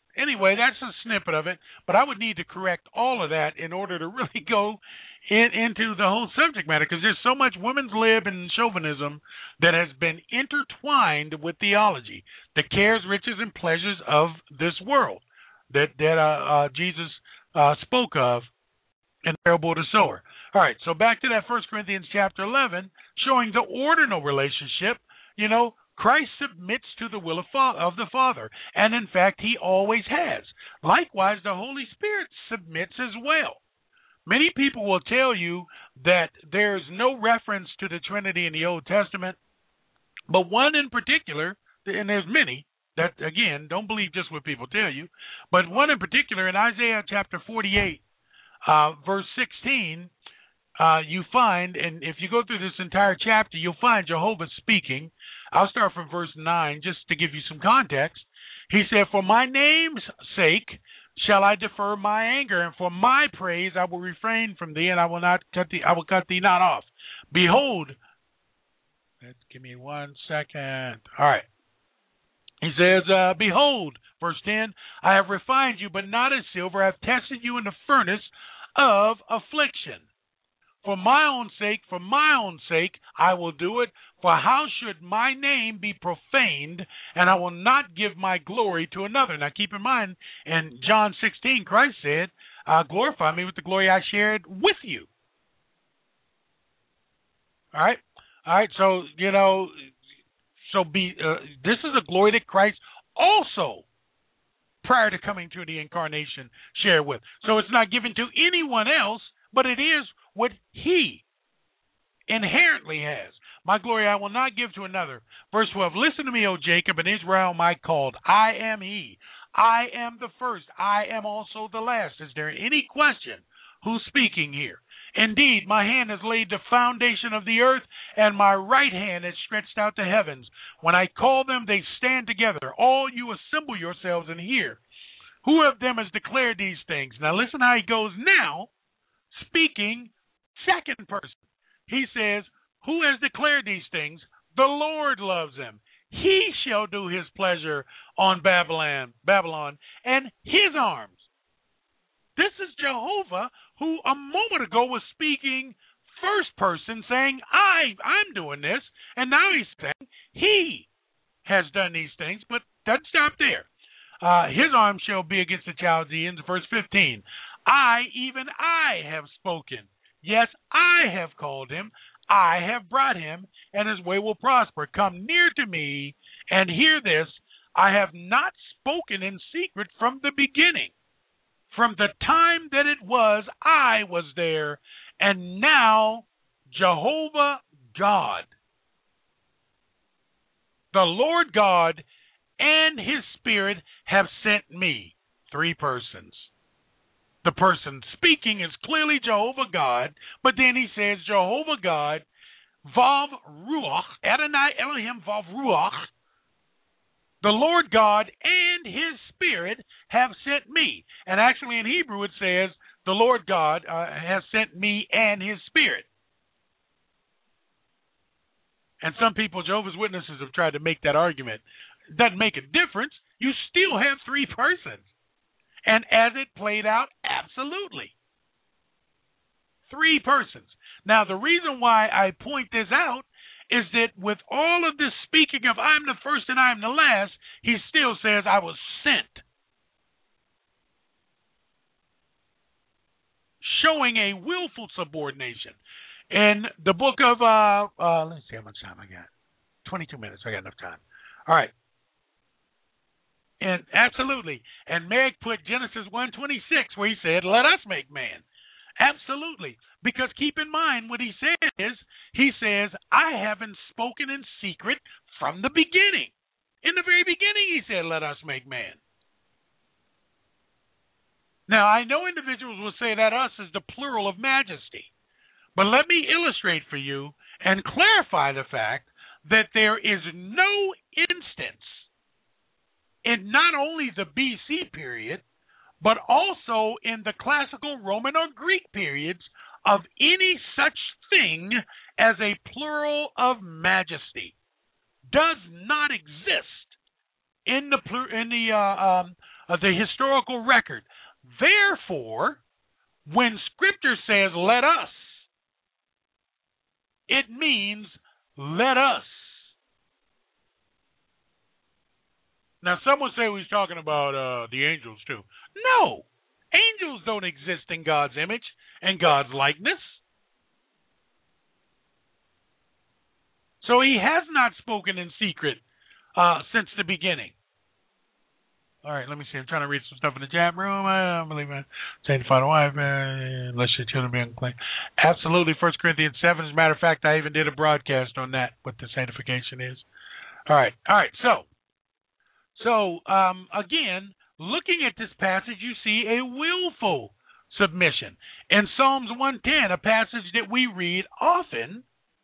S2: Anyway, that's a snippet of it, but I would need to correct all of that in order to really go in, into the whole subject matter, because there's so much women's lib and chauvinism that has been intertwined with theology, the cares, riches, and pleasures of this world that that uh, uh, Jesus uh, spoke of in the parable of the sower. All right, so back to that First Corinthians chapter eleven, showing the ordinal relationship. You know, Christ submits to the will of, fa- of the Father, and in fact, he always has. Likewise, the Holy Spirit submits as well. Many people will tell you that there's no reference to the Trinity in the Old Testament, but one in particular, and there's many, that, again, don't believe just what people tell you, but one in particular in Isaiah chapter forty-eight, uh, verse sixteen, uh, you find, and if you go through this entire chapter, you'll find Jehovah speaking. I'll start from verse nine just to give you some context. He said, "For my name's sake shall I defer my anger, and for my praise I will refrain from thee, and I will not cut thee, I will cut thee not off. Behold," let's give me one second. All right. He says, uh, "Behold," verse ten, "I have refined you, but not as silver. I have tested you in the furnace of affliction. For my own sake, for my own sake, I will do it. For how should my name be profaned, and I will not give my glory to another?" Now keep in mind, in John sixteen, Christ said, uh, "Glorify me with the glory I shared with you." All right? All right, so, you know, so be uh, this is a glory that Christ also, prior to coming to the incarnation, shared with. So it's not given to anyone else, but it is what he inherently has. "My glory I will not give to another." Verse twelve, "Listen to me, O Jacob, and Israel my called. I am he. I am the first. I am also the last." Is there any question who's speaking here? "Indeed, my hand has laid the foundation of the earth, and my right hand has stretched out the heavens. When I call them, they stand together. All you assemble yourselves and hear. Who of them has declared these things?" Now listen how he goes now, speaking second person. He says, "Who has declared these things? The Lord loves them. He shall do his pleasure on Babylon, Babylon, and his arms." This is Jehovah, who a moment ago was speaking first person, saying, I, I'm doing this, and now he's saying he has done these things, but doesn't stop there. Uh, his arm shall be against the Chaldeans, verse fifteen. "I, even I, have spoken. Yes, I have called him. I have brought him, and his way will prosper. Come near to me and hear this. I have not spoken in secret from the beginning. From the time that it was, I was there, and now Jehovah God, the Lord God, and his Spirit have sent me." Three persons. The person speaking is clearly Jehovah God, but then he says Jehovah God, Vav Ruach, Adonai Elohim Vav Ruach, the Lord God and his Spirit have sent me. And actually in Hebrew it says the Lord God uh, has sent me and his Spirit. And some people, Jehovah's Witnesses, have tried to make that argument. It doesn't make a difference. You still have three persons. And as it played out, absolutely. Three persons. Now, the reason why I point this out is that with all of this speaking of I'm the first and I'm the last, he still says I was sent. Showing a willful subordination. In the book of, uh, uh, let's see how much time I got. twenty-two minutes. I got enough time. All right. And absolutely. And Merrick put Genesis one twenty-six where he said, "Let us make man." Absolutely. Because keep in mind what he says is, he says, I haven't spoken in secret from the beginning. In the very beginning he said, "Let us make man." Now, I know individuals will say that us is the plural of majesty. But let me illustrate for you and clarify the fact that there is no instance in not only the B C period, but also in the classical Roman or Greek periods of any such thing as a plural of majesty. Does not exist in the in the uh, um, uh, the historical record. Therefore, when Scripture says, let us, it means let us. Now, some will say he's talking about uh, the angels too. No, angels don't exist in God's image and God's likeness. So he has not spoken in secret uh, since the beginning. All right, let me see. I'm trying to read some stuff in the chat room. I don't believe I sanctify the wife, uh, unless your children be unclean. Absolutely, First Corinthians seven. As a matter of fact, I even did a broadcast on that, what the sanctification is. All right, all right. So, so um, again, looking at this passage, you see a willful submission. In Psalms one ten, a passage that we read often,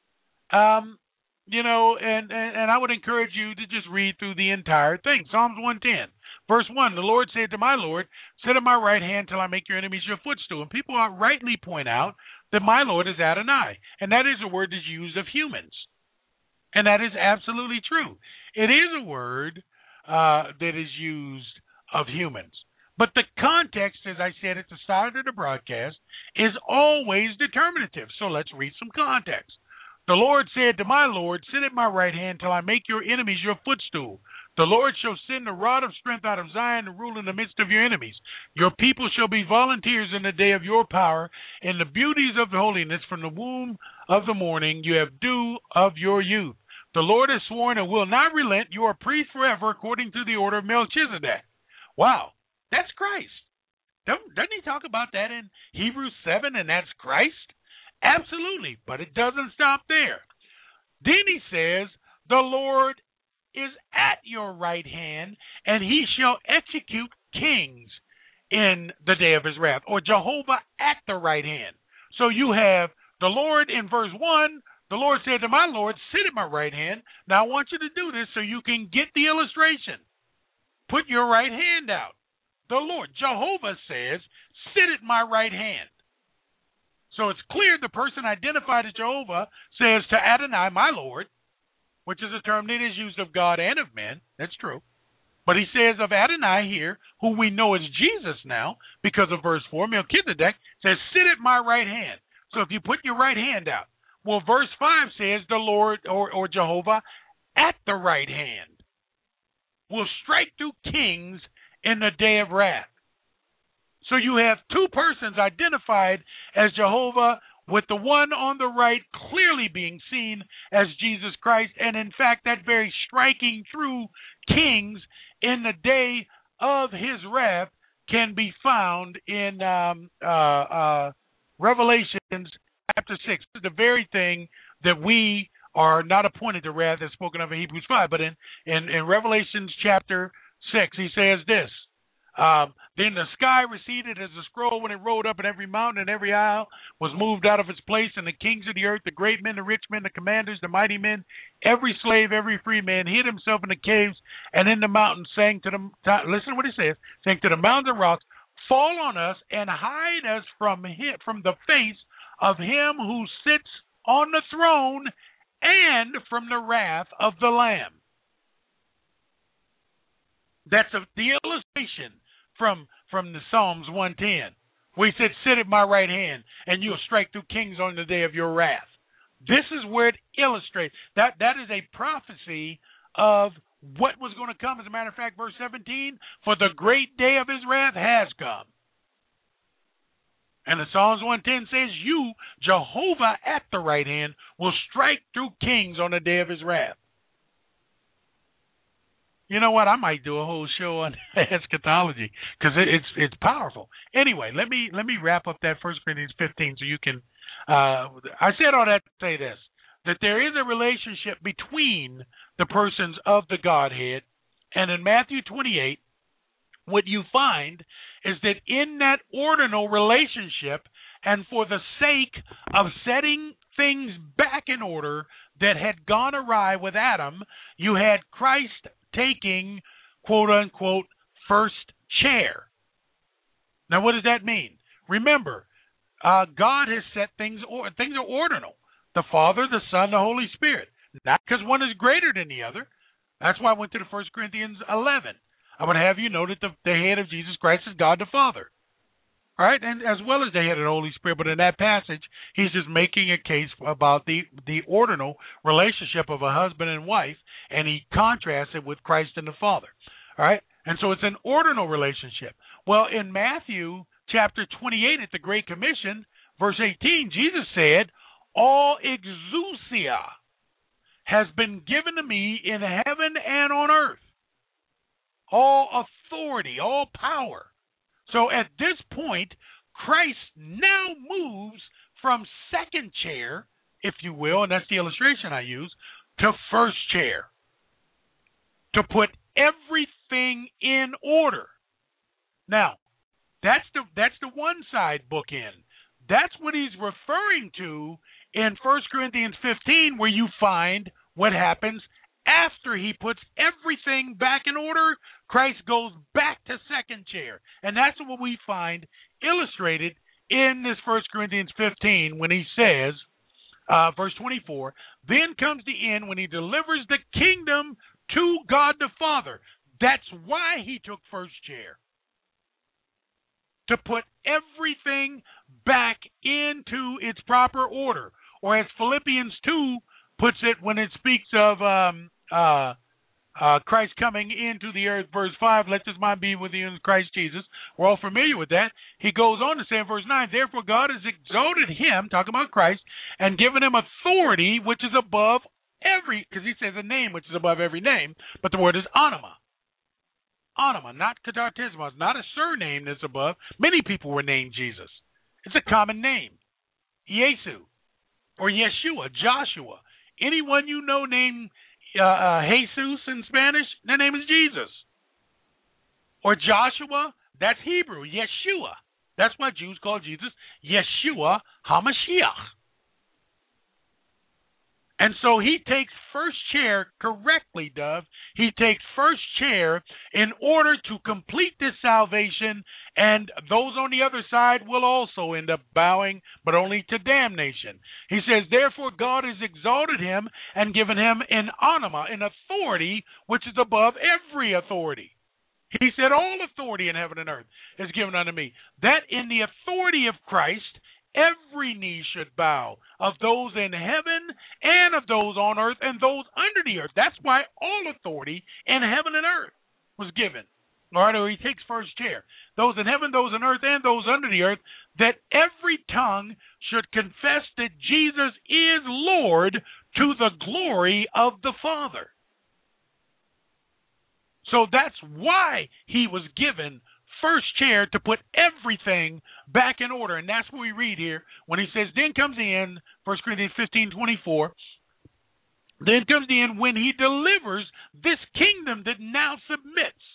S2: um, you know, and, and, and I would encourage you to just read through the entire thing. Psalms one ten. Verse one, the Lord said to my Lord, sit at my right hand till I make your enemies your footstool. And people rightly point out that my Lord is Adonai. And that is a word that's used of humans. And that is absolutely true. It is a word uh, that is used of humans. But the context, as I said at the start of the broadcast, is always determinative. So let's read some context. The Lord said to my Lord, sit at my right hand till I make your enemies your footstool. The Lord shall send a rod of strength out of Zion to rule in the midst of your enemies. Your people shall be volunteers in the day of your power. In the beauties of the holiness from the womb of the morning you have dew of your youth. The Lord has sworn and will not relent. You are priests forever according to the order of Melchizedek. Wow, that's Christ. Don't, doesn't he talk about that in Hebrews seven, and that's Christ? Absolutely, but it doesn't stop there. Then he says, the Lord is at your right hand, and he shall execute kings in the day of his wrath, or Jehovah at the right hand. So you have the Lord in verse one. The Lord said to my Lord, sit at my right hand. Now I want you to do this so you can get the illustration. Put your right hand out. The Lord, Jehovah says, sit at my right hand. So it's clear the person identified as Jehovah says to Adonai, my Lord, which is a term that is used of God and of men. That's true. But he says of Adonai here, who we know as Jesus now, because of verse four, Melchizedek, says, sit at my right hand. So if you put your right hand out. Well, verse five says the Lord, or, or Jehovah, at the right hand, will strike through kings in the day of wrath. So you have two persons identified as Jehovah, with the one on the right clearly being seen as Jesus Christ, and in fact that very striking through kings in the day of his wrath can be found in um, uh, uh, Revelations chapter six. The very thing that we are not appointed to wrath as spoken of in Hebrews five, but in, in, in Revelations chapter six he says this, Um, then the sky receded as a scroll when it rolled up, and every mountain and every isle was moved out of its place, and the kings of the earth, the great men, the rich men, the commanders, the mighty men, every slave, every free man, hid himself in the caves and in the mountains, saying to them, listen to what it says, saying to the mountains and rocks, fall on us and hide us from him, from the face of him who sits on the throne and from the wrath of the Lamb. That's a, the illustration from from the Psalms one ten, where he said, sit at my right hand, and you'll strike through kings on the day of your wrath. This is where it illustrates. That that is a prophecy of what was going to come. As a matter of fact, verse seventeen, for the great day of his wrath has come. And the Psalms one ten says, you, Jehovah at the right hand, will strike through kings on the day of his wrath. You know what? I might do a whole show on eschatology because it, it's it's powerful. Anyway, let me let me wrap up that First Corinthians fifteen so you can. Uh, I said all that to say this: that there is a relationship between the persons of the Godhead, and in Matthew twenty-eight, what you find is that in that ordinal relationship, and for the sake of setting things back in order that had gone awry with Adam, you had Christ taking, quote unquote, first chair. Now, what does that mean? Remember, uh, God has set things, or things are ordinal. The Father, the Son, the Holy Spirit. Not because one is greater than the other. That's why I went to the First Corinthians eleven. I would have you know that the, the head of Jesus Christ is God the Father. All right, and as well as the head of the Holy Spirit. But in that passage, he's just making a case about the, the ordinal relationship of a husband and wife, and he contrasts it with Christ and the Father. All right, and so it's an ordinal relationship. Well, in Matthew chapter twenty-eight at the Great Commission, verse eighteen, Jesus said, all exousia has been given to me in heaven and on earth. All authority, all power. So at this point, Christ now moves from second chair, if you will, and that's the illustration I use, to first chair, to put everything in order. Now, that's the that's the one side bookend. That's what he's referring to in First Corinthians fifteen, where you find what happens after he puts everything back in order. Christ goes back to second chair. And that's what we find illustrated in this First Corinthians fifteen when he says, uh, verse twenty-four, then comes the end when he delivers the kingdom to God the Father. That's why he took first chair. To put everything back into its proper order. Or as Philippians two puts it when it speaks of um, uh, uh, Christ coming into the earth, verse five, let this mind be with you in Christ Jesus. We're all familiar with that. He goes on to say in verse nine, therefore God has exalted him, talking about Christ, and given him authority which is above every, because he says a name which is above every name, but the word is anima. Anima, not katartismos, not a surname that's above. Many people were named Jesus. It's a common name. Yesu or Yeshua, Joshua. Anyone you know named uh, uh, Jesus in Spanish, their name is Jesus. Or Joshua, that's Hebrew, Yeshua. That's why Jews call Jesus Yeshua HaMashiach. And so he takes first chair correctly, Dove. He takes first chair in order to complete this salvation, and those on the other side will also end up bowing, but only to damnation. He says, therefore God has exalted him and given him an anima, an authority, which is above every authority. He said, all authority in heaven and earth is given unto me. That in the authority of Christ, every knee should bow, of those in heaven and of those on earth and those under the earth. That's why all authority in heaven and earth was given. All right, or he takes first chair. Those in heaven, those on earth, and those under the earth, that every tongue should confess that Jesus is Lord to the glory of the Father. So that's why he was given first chair, to put everything back in order. And that's what we read here when he says, then comes the end, First Corinthians fifteen twenty-four, then comes the end when he delivers this kingdom that now submits.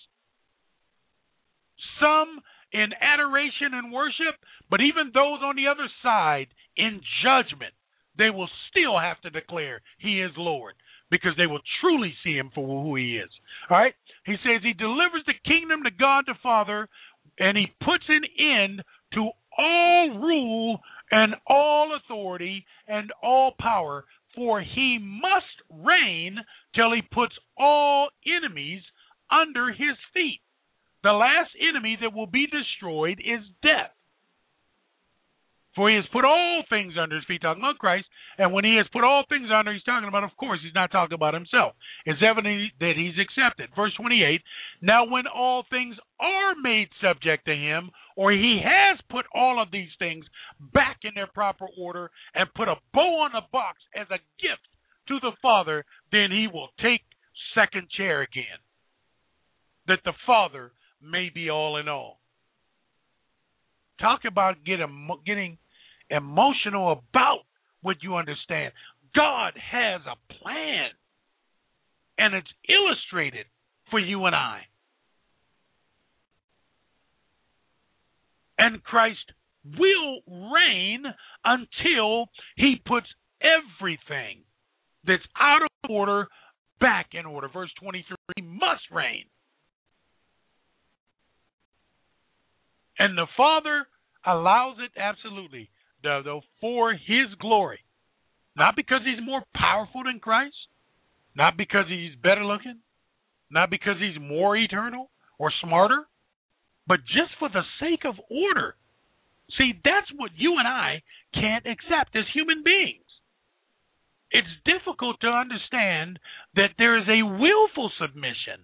S2: Some in adoration and worship, but even those on the other side in judgment, they will still have to declare he is Lord, because they will truly see him for who he is. All right? He says he delivers the kingdom to God the Father, and he puts an end to all rule and all authority and all power, for he must reign till he puts all enemies under his feet. The last enemy that will be destroyed is death. For he has put all things under his feet, talking about Christ. And when he has put all things under, he's talking about, of course, he's not talking about himself. It's evident that he's accepted. Verse twenty-eight, now when all things are made subject to him, or he has put all of these things back in their proper order and put a bow on the box as a gift to the Father, then he will take second chair again, that the Father may be all in all. Talk about get emo- getting emotional about what you understand. God has a plan, and it's illustrated for you and I. And Christ will reign until he puts everything that's out of order back in order. Verse twenty-three, he must reign. And the Father allows it absolutely, though, for his glory. Not because he's more powerful than Christ, not because he's better looking, not because he's more eternal or smarter, but just for the sake of order. See, that's what you and I can't accept as human beings. It's difficult to understand that there is a willful submission.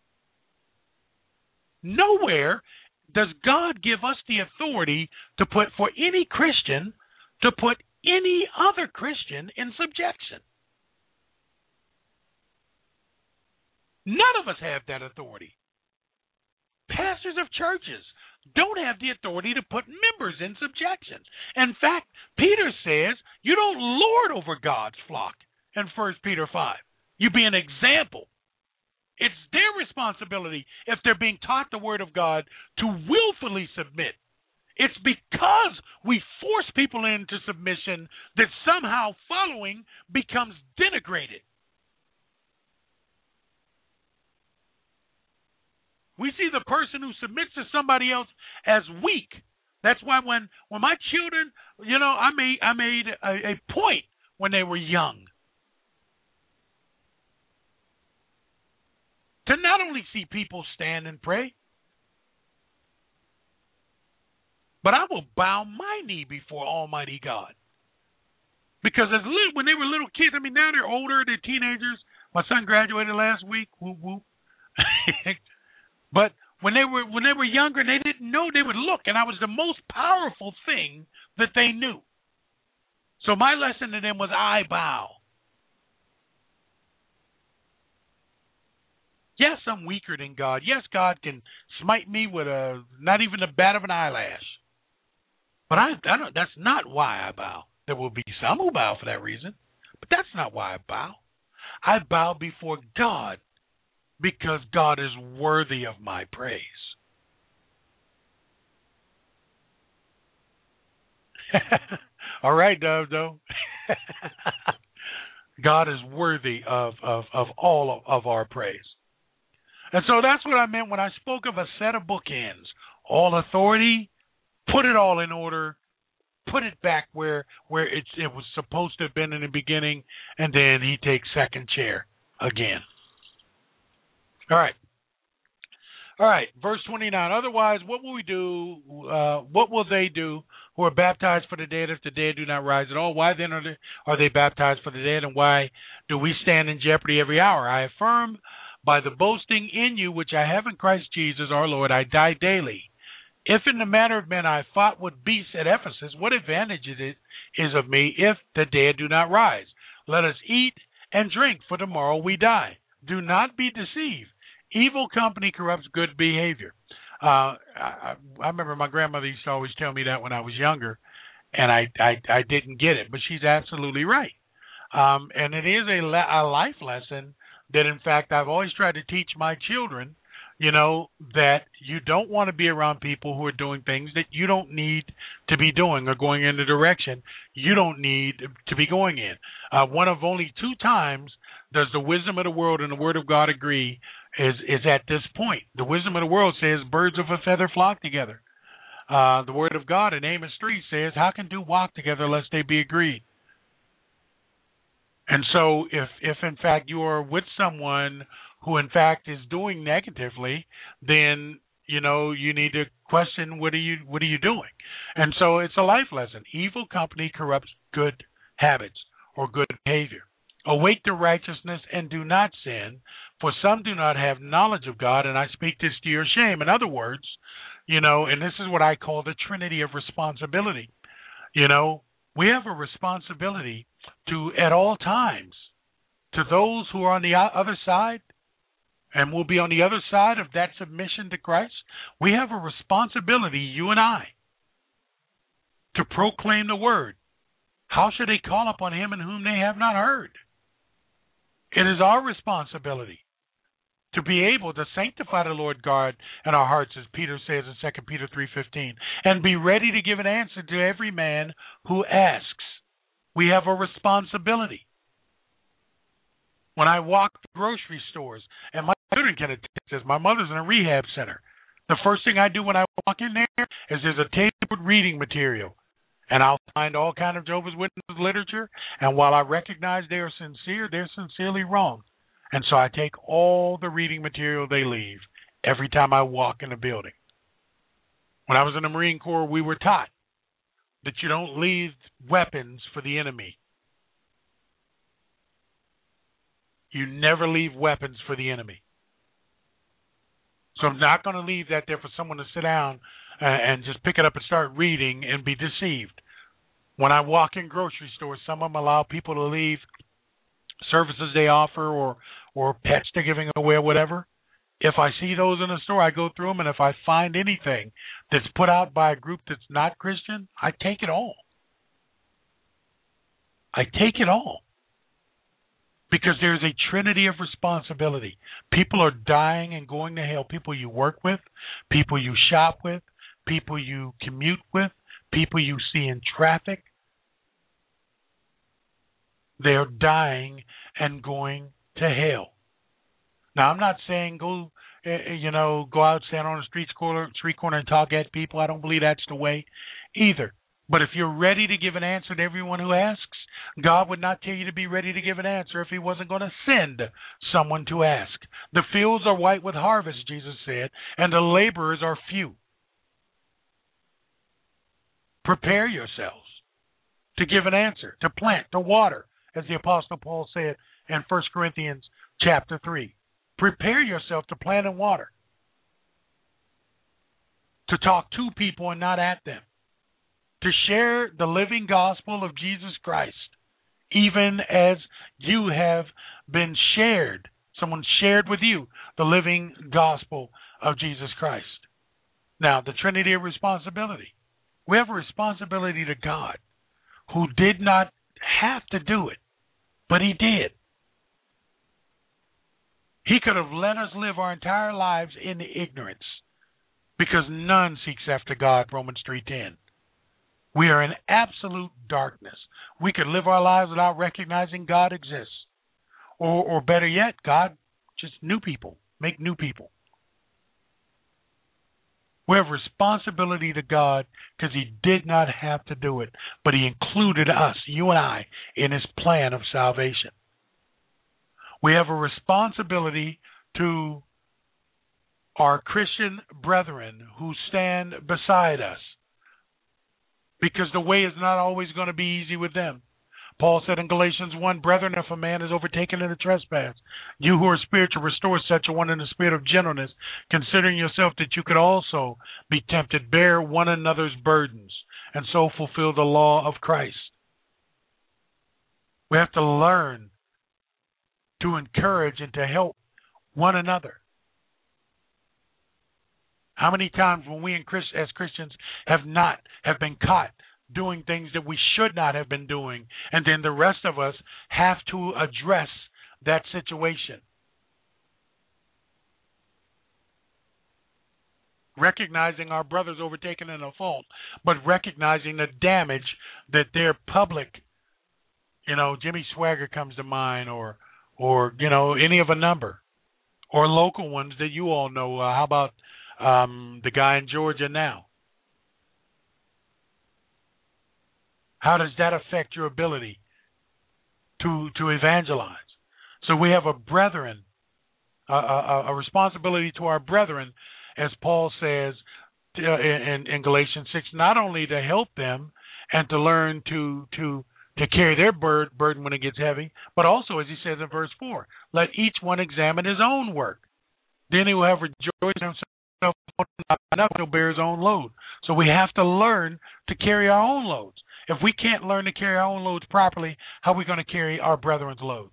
S2: Nowhere does God give us the authority to put, for any Christian, to put any other Christian in subjection. None of us have that authority. Pastors of churches don't have the authority to put members in subjection. In fact, Peter says you don't lord over God's flock in First Peter five. You be an example. It's their responsibility, if they're being taught the Word of God, to willfully submit. It's because we force people into submission that somehow following becomes denigrated. We see the person who submits to somebody else as weak. That's why when, when my children, you know, I made I made a, a point when they were young to not only see people stand and pray, but I will bow my knee before Almighty God. Because as little, when they were little kids, I mean, now they're older, they're teenagers. My son graduated last week. Whoop, whoop. But when they were when they were younger and they didn't know, they would look, and I was the most powerful thing that they knew. So my lesson to them was, I bow. Yes, I'm weaker than God. Yes, God can smite me with a not even the bat of an eyelash. But I, I don't, that's not why I bow. There will be some who bow for that reason, but that's not why I bow. I bow before God because God is worthy of my praise. All right, Dove, though. God is worthy of, of, of all of, of our praise. And so that's what I meant when I spoke of a set of bookends. All authority, put it all in order, put it back where where it's, it was supposed to have been in the beginning, and then he takes second chair again. All right. All right, verse twenty-nine. Otherwise, what will we do? Uh, what will they do who are baptized for the dead if the dead do not rise at all? Why then are they, are they baptized for the dead, and why do we stand in jeopardy every hour? I affirm by the boasting in you which I have in Christ Jesus our Lord, I die daily. If in the manner of men I fought with beasts at Ephesus, what advantage it is of me if the dead do not rise? Let us eat and drink, for tomorrow we die. Do not be deceived. Evil company corrupts good behavior. Uh, I, I remember my grandmother used to always tell me that when I was younger, and I, I, I didn't get it, but she's absolutely right. Um, and it is a, a life lesson that, in fact, I've always tried to teach my children, you know, that you don't want to be around people who are doing things that you don't need to be doing or going in the direction you don't need to be going in. Uh, one of only two times does the wisdom of the world and the Word of God agree is, is at this point. The wisdom of the world says birds of a feather flock together. Uh, the Word of God in Amos three says, how can two walk together lest they be agreed? And so if, if in fact you are with someone who in fact is doing negatively, then, you know, you need to question what are you what are you doing? And so it's a life lesson. Evil company corrupts good habits or good behavior. Awake to righteousness and do not sin, for some do not have knowledge of God, and I speak this to your shame. In other words, you know, and this is what I call the Trinity of responsibility. You know, we have a responsibility to, at all times, to those who are on the other side, and will be on the other side of that submission to Christ, we have a responsibility, you and I, to proclaim the word. How should they call upon him in whom they have not heard? It is our responsibility to be able to sanctify the Lord God in our hearts, as Peter says in Second Peter three fifteen, and be ready to give an answer to every man who asks. We have a responsibility. When I walk the grocery stores, and my children can attest this, my mother's in a rehab center. The first thing I do when I walk in there is there's a table with reading material. And I'll find all kind of Jehovah's Witness literature. And while I recognize they are sincere, they're sincerely wrong. And so I take all the reading material they leave every time I walk in a building. When I was in the Marine Corps, we were taught that you don't leave weapons for the enemy. You never leave weapons for the enemy. So I'm not going to leave that there for someone to sit down uh, and just pick it up and start reading and be deceived. When I walk in grocery stores, some of them allow people to leave services they offer or, or pets they're giving away or whatever. If I see those in the store, I go through them, and if I find anything that's put out by a group that's not Christian, I take it all. I take it all. Because there's a trinity of responsibility. People are dying and going to hell. People you work with, people you shop with, people you commute with, people you see in traffic. They're dying and going to hell. Now, I'm not saying go, you know, go out, stand on a street corner, street corner and talk at people. I don't believe that's the way either. But if you're ready to give an answer to everyone who asks, God would not tell you to be ready to give an answer if he wasn't going to send someone to ask. The fields are white with harvest, Jesus said, and the laborers are few. Prepare yourselves to give an answer, to plant, to water, as the Apostle Paul said in First Corinthians chapter three. Prepare yourself to plant and water, to talk to people and not at them, to share the living gospel of Jesus Christ, even as you have been shared. Someone shared with you the living gospel of Jesus Christ. Now, the Trinity of responsibility. We have a responsibility to God, who did not have to do it, but he did. He could have let us live our entire lives in ignorance, because none seeks after God, Romans three ten. We are in absolute darkness. We could live our lives without recognizing God exists. Or, or better yet, God just new people, make new people. We have responsibility to God because he did not have to do it, but he included us, you and I, in his plan of salvation. We have a responsibility to our Christian brethren who stand beside us, because the way is not always going to be easy with them. Paul said in Galatians one, brethren, if a man is overtaken in a trespass, you who are spiritual, restore such a one in the spirit of gentleness, considering yourself that you could also be tempted, bear one another's burdens, and so fulfill the law of Christ. We have to learn to encourage and to help one another. How many times when we as Christians have not have been caught doing things that we should not have been doing, and then the rest of us have to address that situation. Recognizing our brothers overtaken in a fault, but recognizing the damage that their public, you know, Jimmy Swagger comes to mind, or, or you know, any of a number, or local ones that you all know. Uh, how about Um, the guy in Georgia now? How does that affect your ability to to evangelize? So we have a brethren, a, a, a responsibility to our brethren, as Paul says uh, in, in Galatians six, not only to help them and to learn to to to carry their bur- burden when it gets heavy, but also, as he says in verse four, let each one examine his own work. Then he will have rejoiced in himself, enough to bear his own load. So we have to learn to carry our own loads. If we can't learn to carry our own loads properly, how are we going to carry our brethren's loads?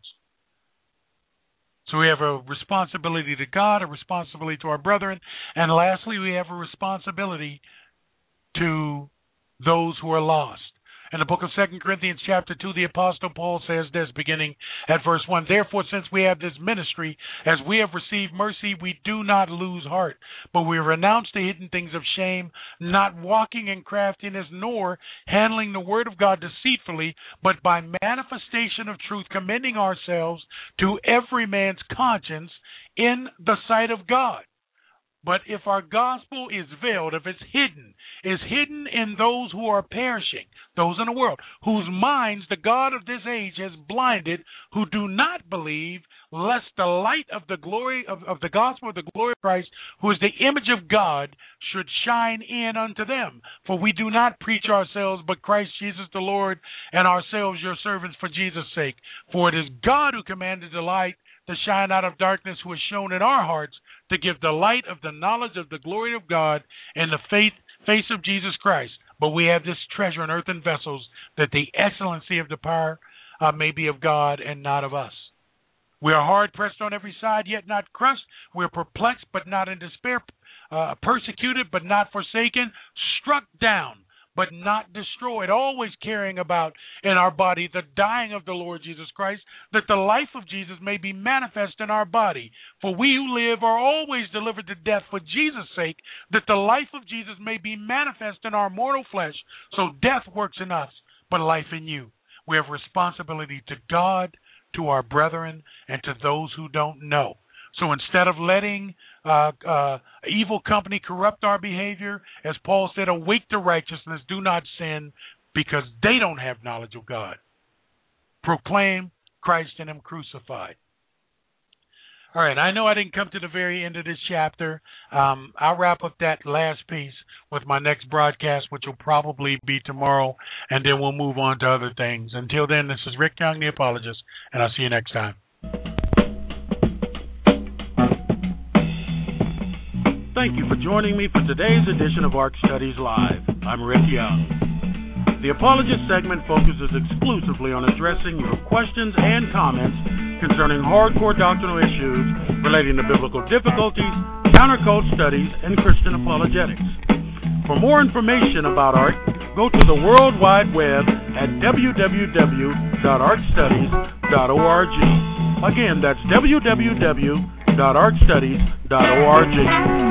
S2: So we have a responsibility to God, a responsibility to our brethren, and lastly, we have a responsibility to those who are lost. In the book of Second Corinthians chapter two, the Apostle Paul says this, beginning at verse one, therefore, since we have this ministry, as we have received mercy, we do not lose heart, but we renounce the hidden things of shame, not walking in craftiness, nor handling the word of God deceitfully, but by manifestation of truth, commending ourselves to every man's conscience in the sight of God. But if our gospel is veiled, if it's hidden, is hidden in those who are perishing, those in the world, whose minds the God of this age has blinded, who do not believe, lest the light of the glory of, of the gospel of the glory of Christ, who is the image of God, should shine in unto them. For we do not preach ourselves, but Christ Jesus the Lord, and ourselves your servants for Jesus' sake. For it is God who commanded the light to shine out of darkness, who has shown in our hearts to give the light of the knowledge of the glory of God and the faith, face of Jesus Christ. But we have this treasure in earthen vessels, that the excellency of the power uh, may be of God and not of us. We are hard pressed on every side, yet not crushed. We are perplexed, but not in despair. Uh, persecuted, but not forsaken. Struck down, but not destroyed. Always carrying about in our body the dying of the Lord Jesus Christ, that the life of Jesus may be manifest in our body. For we who live are always delivered to death for Jesus' sake, that the life of Jesus may be manifest in our mortal flesh. So death works in us, but life in you. We have responsibility to God, to our brethren, and to those who don't know. So instead of letting uh, uh, evil company corrupt our behavior, as Paul said, awake to righteousness, do not sin, because they don't have knowledge of God. Proclaim Christ and Him crucified. All right, I know I didn't come to the very end of this chapter. Um, I'll wrap up that last piece with my next broadcast, which will probably be tomorrow, and then we'll move on to other things. Until then, this is Rick Young, the apologist, and I'll see you next time. Thank you for joining me for today's edition of Ark Studies Live. I'm Rick Young. The Apologist segment focuses exclusively on addressing your questions and comments concerning hardcore doctrinal issues relating to biblical difficulties, countercult studies, and Christian apologetics. For more information about Ark, go to the World Wide Web at w w w dot ark studies dot org. Again, that's w w w dot ark studies dot org.